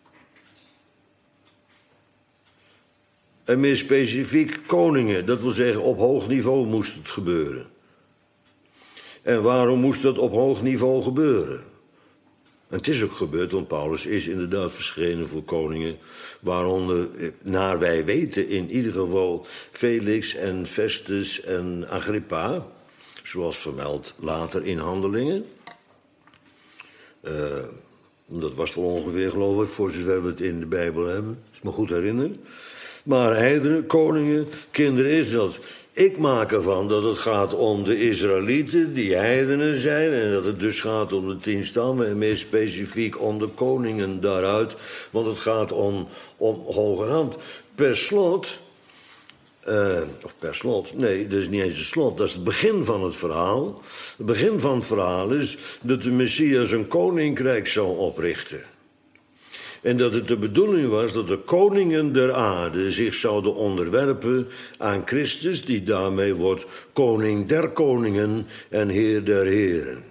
En meer specifiek koningen. Dat wil zeggen, op hoog niveau moest het gebeuren. En waarom moest dat op hoog niveau gebeuren? En het is ook gebeurd, want Paulus is inderdaad verschenen voor koningen, waaronder, naar wij weten, in ieder geval Felix en Festus en Agrippa, zoals vermeld later in Handelingen. Uh, dat was wel ongeveer, geloof ik, voor zover we het in de Bijbel hebben, als ik me goed herinner. Maar heidenen, koningen, kinderen Israëls. Ik maak ervan dat het gaat om de Israëlieten die heidenen zijn en dat het dus gaat om de tien stammen en meer specifiek om de koningen daaruit. Want het gaat om, om hogerhand. Per slot, uh, of per slot, nee, dat is niet eens een slot, dat is het begin van het verhaal. Het begin van het verhaal is dat de Messias een koninkrijk zou oprichten. En dat het de bedoeling was dat de koningen der aarde zich zouden onderwerpen aan Christus, die daarmee wordt koning der koningen en heer der heren.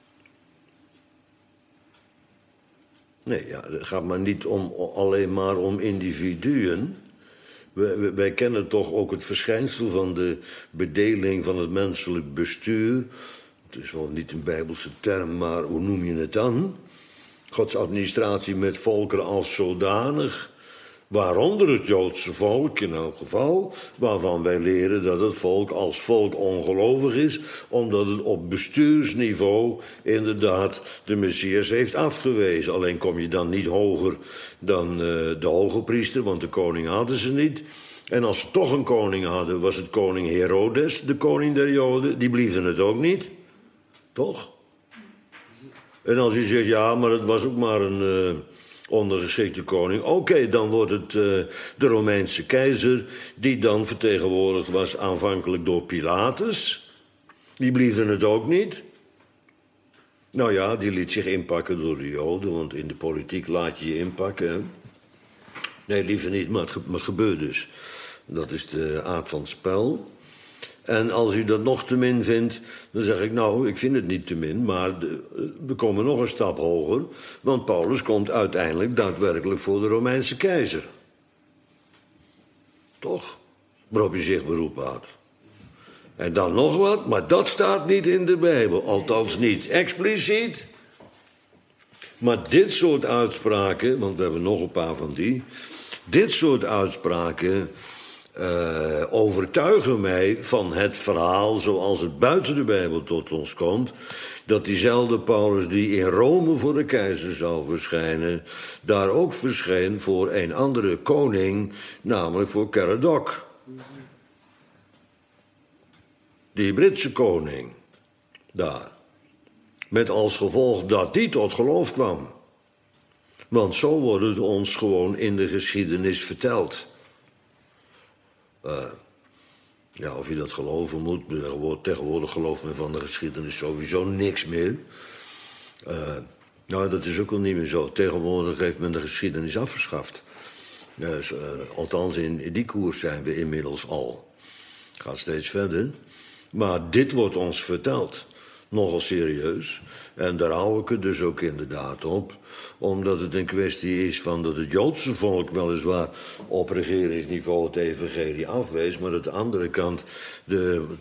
Nee, ja, het gaat maar niet om, alleen maar om individuen. Wij, wij kennen toch ook het verschijnsel van de bedeling van het menselijk bestuur. Het is wel niet een Bijbelse term, maar hoe noem je het dan? Gods administratie met volkeren als zodanig, waaronder het Joodse volk in elk geval, waarvan wij leren dat het volk als volk ongelovig is, omdat het op bestuursniveau inderdaad de Messias heeft afgewezen. Alleen kom je dan niet hoger dan uh, de hoge priester, want de koning hadden ze niet. En als ze toch een koning hadden, was het koning Herodes, de koning der Joden, die bliefden het ook niet, toch? En als u zegt, ja, maar het was ook maar een uh, ondergeschikte koning. Oké, okay, dan wordt het uh, de Romeinse keizer, die dan vertegenwoordigd was aanvankelijk door Pilatus. Die bliefde het ook niet. Nou ja, die liet zich inpakken door de Joden, want in de politiek laat je je inpakken. Hè? Nee, liever niet, maar het, ge- maar het gebeurt dus. Dat is de aard van het spel. En als u dat nog te min vindt, dan zeg ik, nou, ik vind het niet te min, maar de, we komen nog een stap hoger, want Paulus komt uiteindelijk daadwerkelijk voor de Romeinse keizer. Toch? Waarop je zich beroepen had. En dan nog wat, maar dat staat niet in de Bijbel, althans niet expliciet. Maar dit soort uitspraken, want we hebben nog een paar van die, dit soort uitspraken Uh, overtuigen mij van het verhaal zoals het buiten de Bijbel tot ons komt, dat diezelfde Paulus die in Rome voor de keizer zou verschijnen, daar ook verscheen voor een andere koning, namelijk voor Caradoc. Die Britse koning, daar. Met als gevolg dat die tot geloof kwam. Want zo wordt het ons gewoon in de geschiedenis verteld. Uh, ja, of je dat geloven moet, tegenwoordig gelooft men van de geschiedenis sowieso niks meer. Uh, nou, dat is ook al niet meer zo. Tegenwoordig heeft men de geschiedenis afgeschaft. Dus, uh, althans, in die koers zijn we inmiddels al. Het gaat steeds verder. Maar dit wordt ons verteld. Nogal serieus. En daar hou ik het dus ook inderdaad op. Omdat het een kwestie is van dat het Joodse volk weliswaar op regeringsniveau het evangelie afwees, maar aan de andere kant de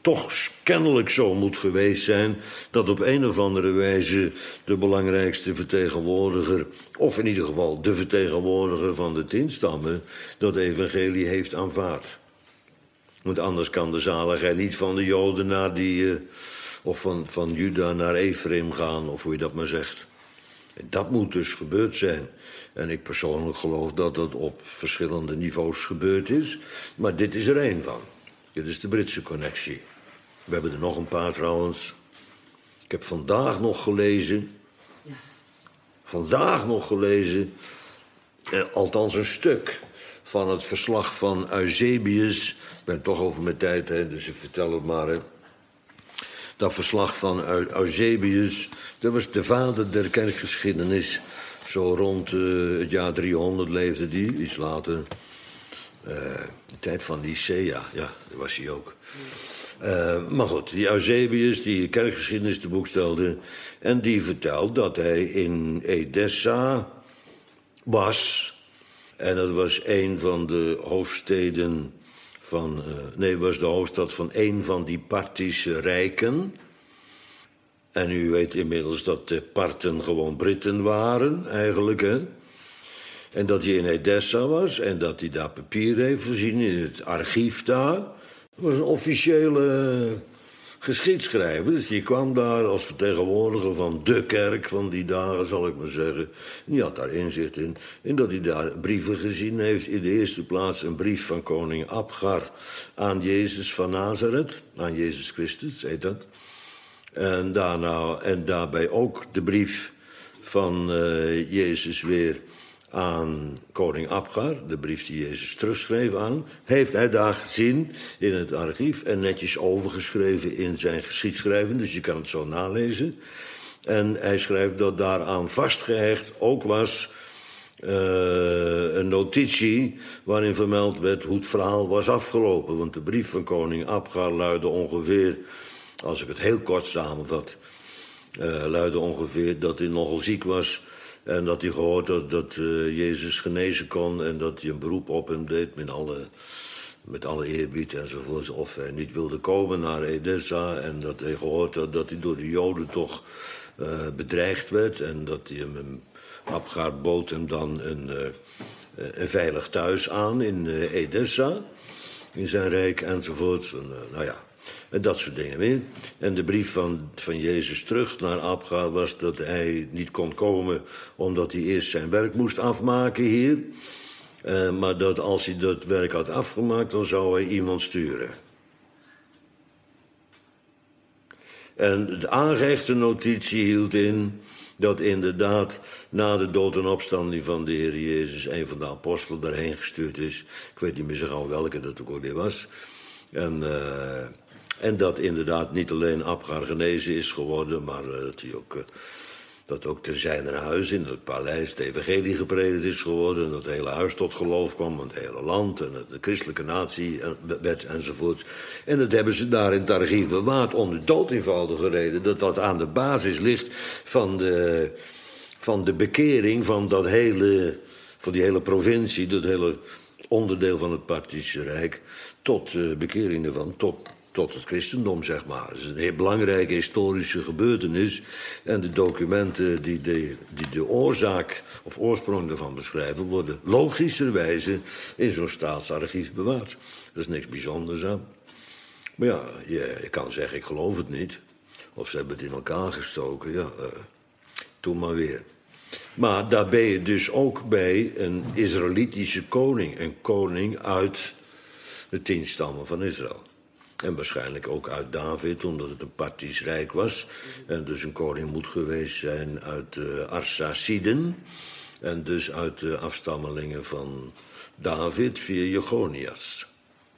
toch kennelijk zo moet geweest zijn dat op een of andere wijze de belangrijkste vertegenwoordiger, of in ieder geval de vertegenwoordiger van de tien stammen, dat evangelie heeft aanvaard. Want anders kan de zaligheid niet van de Joden naar die, uh, of van, van Juda naar Ephraim gaan, of hoe je dat maar zegt. Dat moet dus gebeurd zijn. En ik persoonlijk geloof dat dat op verschillende niveaus gebeurd is. Maar dit is er één van. Dit is de Britse connectie. We hebben er nog een paar trouwens. Ik heb vandaag nog gelezen. Ja. Vandaag nog gelezen. Eh, althans een stuk van het verslag van Eusebius. Ik ben toch over mijn tijd, hè, dus ik vertel het maar. Hè. Dat verslag van Eusebius, dat was de vader der kerkgeschiedenis. Zo rond uh, het jaar driehonderd leefde die, iets later. Uh, de tijd van Nicea, ja, dat was hij ook. Uh, maar goed, die Eusebius, die kerkgeschiedenis te boek stelde. En die vertelt dat hij in Edessa was. En dat was een van de hoofdsteden van... Uh, nee, was de hoofdstad van een van die Parthische rijken. En u weet inmiddels dat de Parten gewoon Britten waren, eigenlijk, hè. En dat hij in Edessa was en dat hij daar papieren heeft gezien in het archief daar. Dat was een officiële geschiedschrijver. Dus die kwam daar als vertegenwoordiger van de kerk van die dagen, zal ik maar zeggen. En die had daar inzicht in. En dat hij daar brieven gezien heeft. In de eerste plaats een brief van koning Abgar aan Jezus van Nazareth. Aan Jezus Christus, heet dat. En, daarna, en daarbij ook de brief van uh, Jezus weer aan koning Abgar. De brief die Jezus terugschreef aan. Heeft hij daar gezien in het archief. En netjes overgeschreven in zijn geschiedschrijven. Dus je kan het zo nalezen. En hij schrijft dat daaraan vastgehecht ook was uh, een notitie waarin vermeld werd hoe het verhaal was afgelopen. Want de brief van koning Abgar luidde ongeveer, als ik het heel kort samenvat, uh, luidde ongeveer dat hij nogal ziek was. En dat hij gehoord had dat uh, Jezus genezen kon en dat hij een beroep op hem deed met alle, met alle eerbied enzovoort. Of hij niet wilde komen naar Edessa en dat hij gehoord had dat hij door de Joden toch uh, bedreigd werd. En dat hij hem, hem Abgar bood hem dan een, uh, een veilig thuis aan in uh, Edessa, in zijn rijk enzovoort. En, uh, nou ja. En dat soort dingen meer. En de brief van, van Jezus terug naar Abgar was dat hij niet kon komen omdat hij eerst zijn werk moest afmaken hier. Uh, maar dat als hij dat werk had afgemaakt, dan zou hij iemand sturen. En de aangehechte notitie hield in dat inderdaad na de dood en opstanding van de Heer Jezus een van de apostelen daarheen gestuurd is. Ik weet niet meer zo gauw welke dat ook alweer was. En... Uh, En dat inderdaad niet alleen Abgar genezen is geworden, maar uh, dat, hij ook, uh, dat ook te zijn huis in het paleis de evangelie gepredikt is geworden. En dat het hele huis tot geloof kwam, en het hele land en de christelijke natie werd enzovoort. En dat hebben ze daar in het archief bewaard om de dood eenvoudige reden dat dat aan de basis ligt van de, van de bekering van, dat hele, van die hele provincie, dat hele onderdeel van het Parthische Rijk, tot uh, bekering ervan, tot... tot het christendom, zeg maar. Het is een heel belangrijke historische gebeurtenis. En de documenten die de, die de oorzaak of oorsprong ervan beschrijven, worden logischerwijze in zo'n staatsarchief bewaard. Er is niks bijzonders aan. Maar ja, je, je kan zeggen, ik geloof het niet. Of ze hebben het in elkaar gestoken. Ja, uh, doe maar weer. Maar daar ben je dus ook bij een Israëlitische koning. Een koning uit de tien stammen van Israël. En waarschijnlijk ook uit David, omdat het een Parthisch rijk was. En dus een koning moet geweest zijn uit uh, Arsaciden. En dus uit de afstammelingen van David via Jechonias.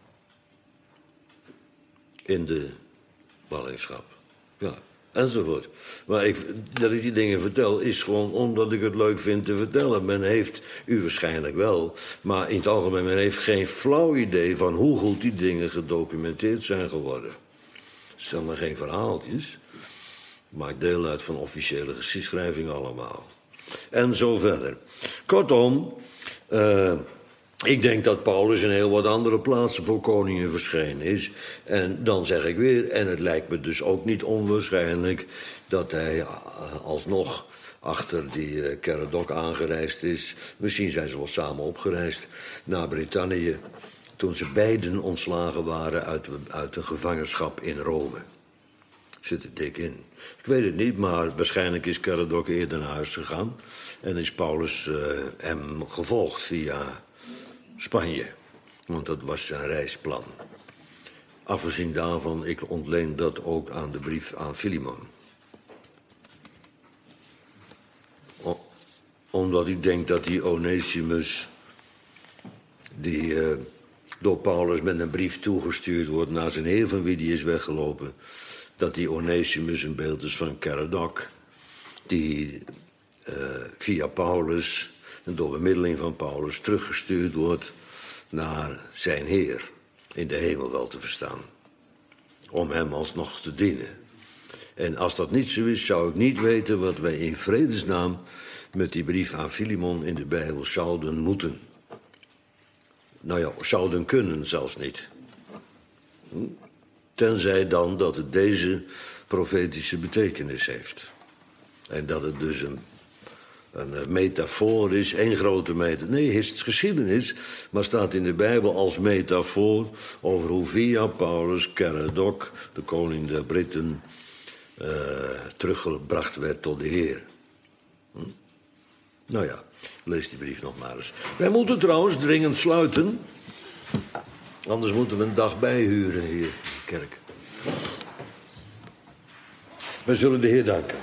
In de ballingschap. Ja, enzovoort. Maar ik, dat ik die dingen vertel is gewoon omdat ik het leuk vind te vertellen. Men heeft, u waarschijnlijk wel, maar in het algemeen, men heeft geen flauw idee van hoe goed die dingen gedocumenteerd zijn geworden. Het zijn maar geen verhaaltjes. Maakt deel uit van officiële geschiedschrijving allemaal. En zo verder. Kortom, uh, Ik denk dat Paulus in heel wat andere plaatsen voor koningen verschenen is. En dan zeg ik weer, en het lijkt me dus ook niet onwaarschijnlijk dat hij alsnog achter die Caradoc aangereisd is. Misschien zijn ze wel samen opgereisd naar Brittannië, toen ze beiden ontslagen waren uit, uit de gevangenschap in Rome. Zit er dik in. Ik weet het niet, maar waarschijnlijk is Caradoc eerder naar huis gegaan en is Paulus uh, hem gevolgd via Spanje, want dat was zijn reisplan. Afgezien daarvan, ik ontleen dat ook aan de brief aan Filemon. O, omdat ik denk dat die Onesimus, die uh, door Paulus met een brief toegestuurd wordt naar zijn heer van wie die is weggelopen, dat die Onesimus een beeld is van Caradoc, die uh, via Paulus en door bemiddeling van Paulus teruggestuurd wordt naar zijn Heer, in de hemel wel te verstaan, om hem alsnog te dienen. En als dat niet zo is, zou ik niet weten wat wij in vredesnaam met die brief aan Filemon in de Bijbel zouden moeten. Nou ja, zouden kunnen zelfs niet. Tenzij dan dat het deze profetische betekenis heeft. En dat het dus een Een metafoor is, één grote metafoor. Nee, het is geschiedenis, maar staat in de Bijbel als metafoor over hoe via Paulus Caradoc, de koning der Britten, uh, teruggebracht werd tot de Heer. Hm? Nou ja, lees die brief nog maar eens. Wij moeten trouwens dringend sluiten, anders moeten we een dag bijhuren hier in de kerk. Wij zullen de Heer danken.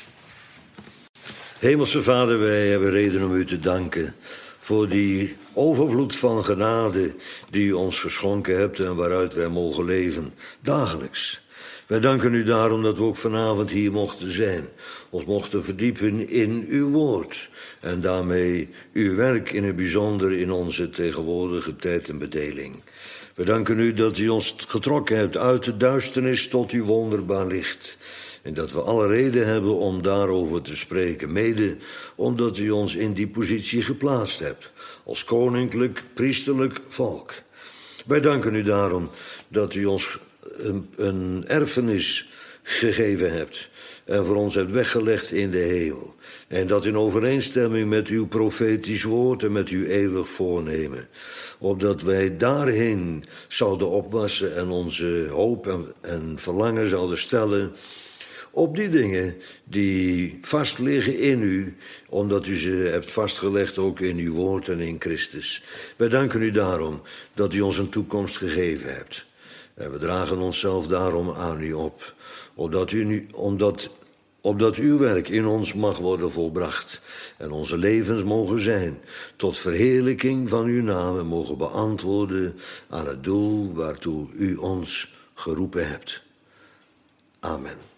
Hemelse Vader, wij hebben reden om u te danken voor die overvloed van genade die u ons geschonken hebt en waaruit wij mogen leven, dagelijks. Wij danken u daarom dat we ook vanavond hier mochten zijn, ons mochten verdiepen in uw woord en daarmee uw werk in het bijzonder in onze tegenwoordige tijd en bedeling. We danken u dat u ons getrokken hebt uit de duisternis tot uw wonderbaar licht. En dat we alle reden hebben om daarover te spreken, mede omdat u ons in die positie geplaatst hebt, als koninklijk, priesterlijk volk. Wij danken u daarom dat u ons een, een erfenis gegeven hebt en voor ons hebt weggelegd in de hemel. En dat in overeenstemming met uw profetisch woord en met uw eeuwig voornemen, opdat wij daarheen zouden opwassen en onze hoop en, en verlangen zouden stellen op die dingen die vast liggen in u, omdat u ze hebt vastgelegd ook in uw woord en in Christus. Wij danken u daarom dat u ons een toekomst gegeven hebt. En we dragen onszelf daarom aan u op, opdat, u nu, omdat, opdat uw werk in ons mag worden volbracht en onze levens mogen zijn tot verheerlijking van uw naam en mogen beantwoorden aan het doel waartoe u ons geroepen hebt. Amen.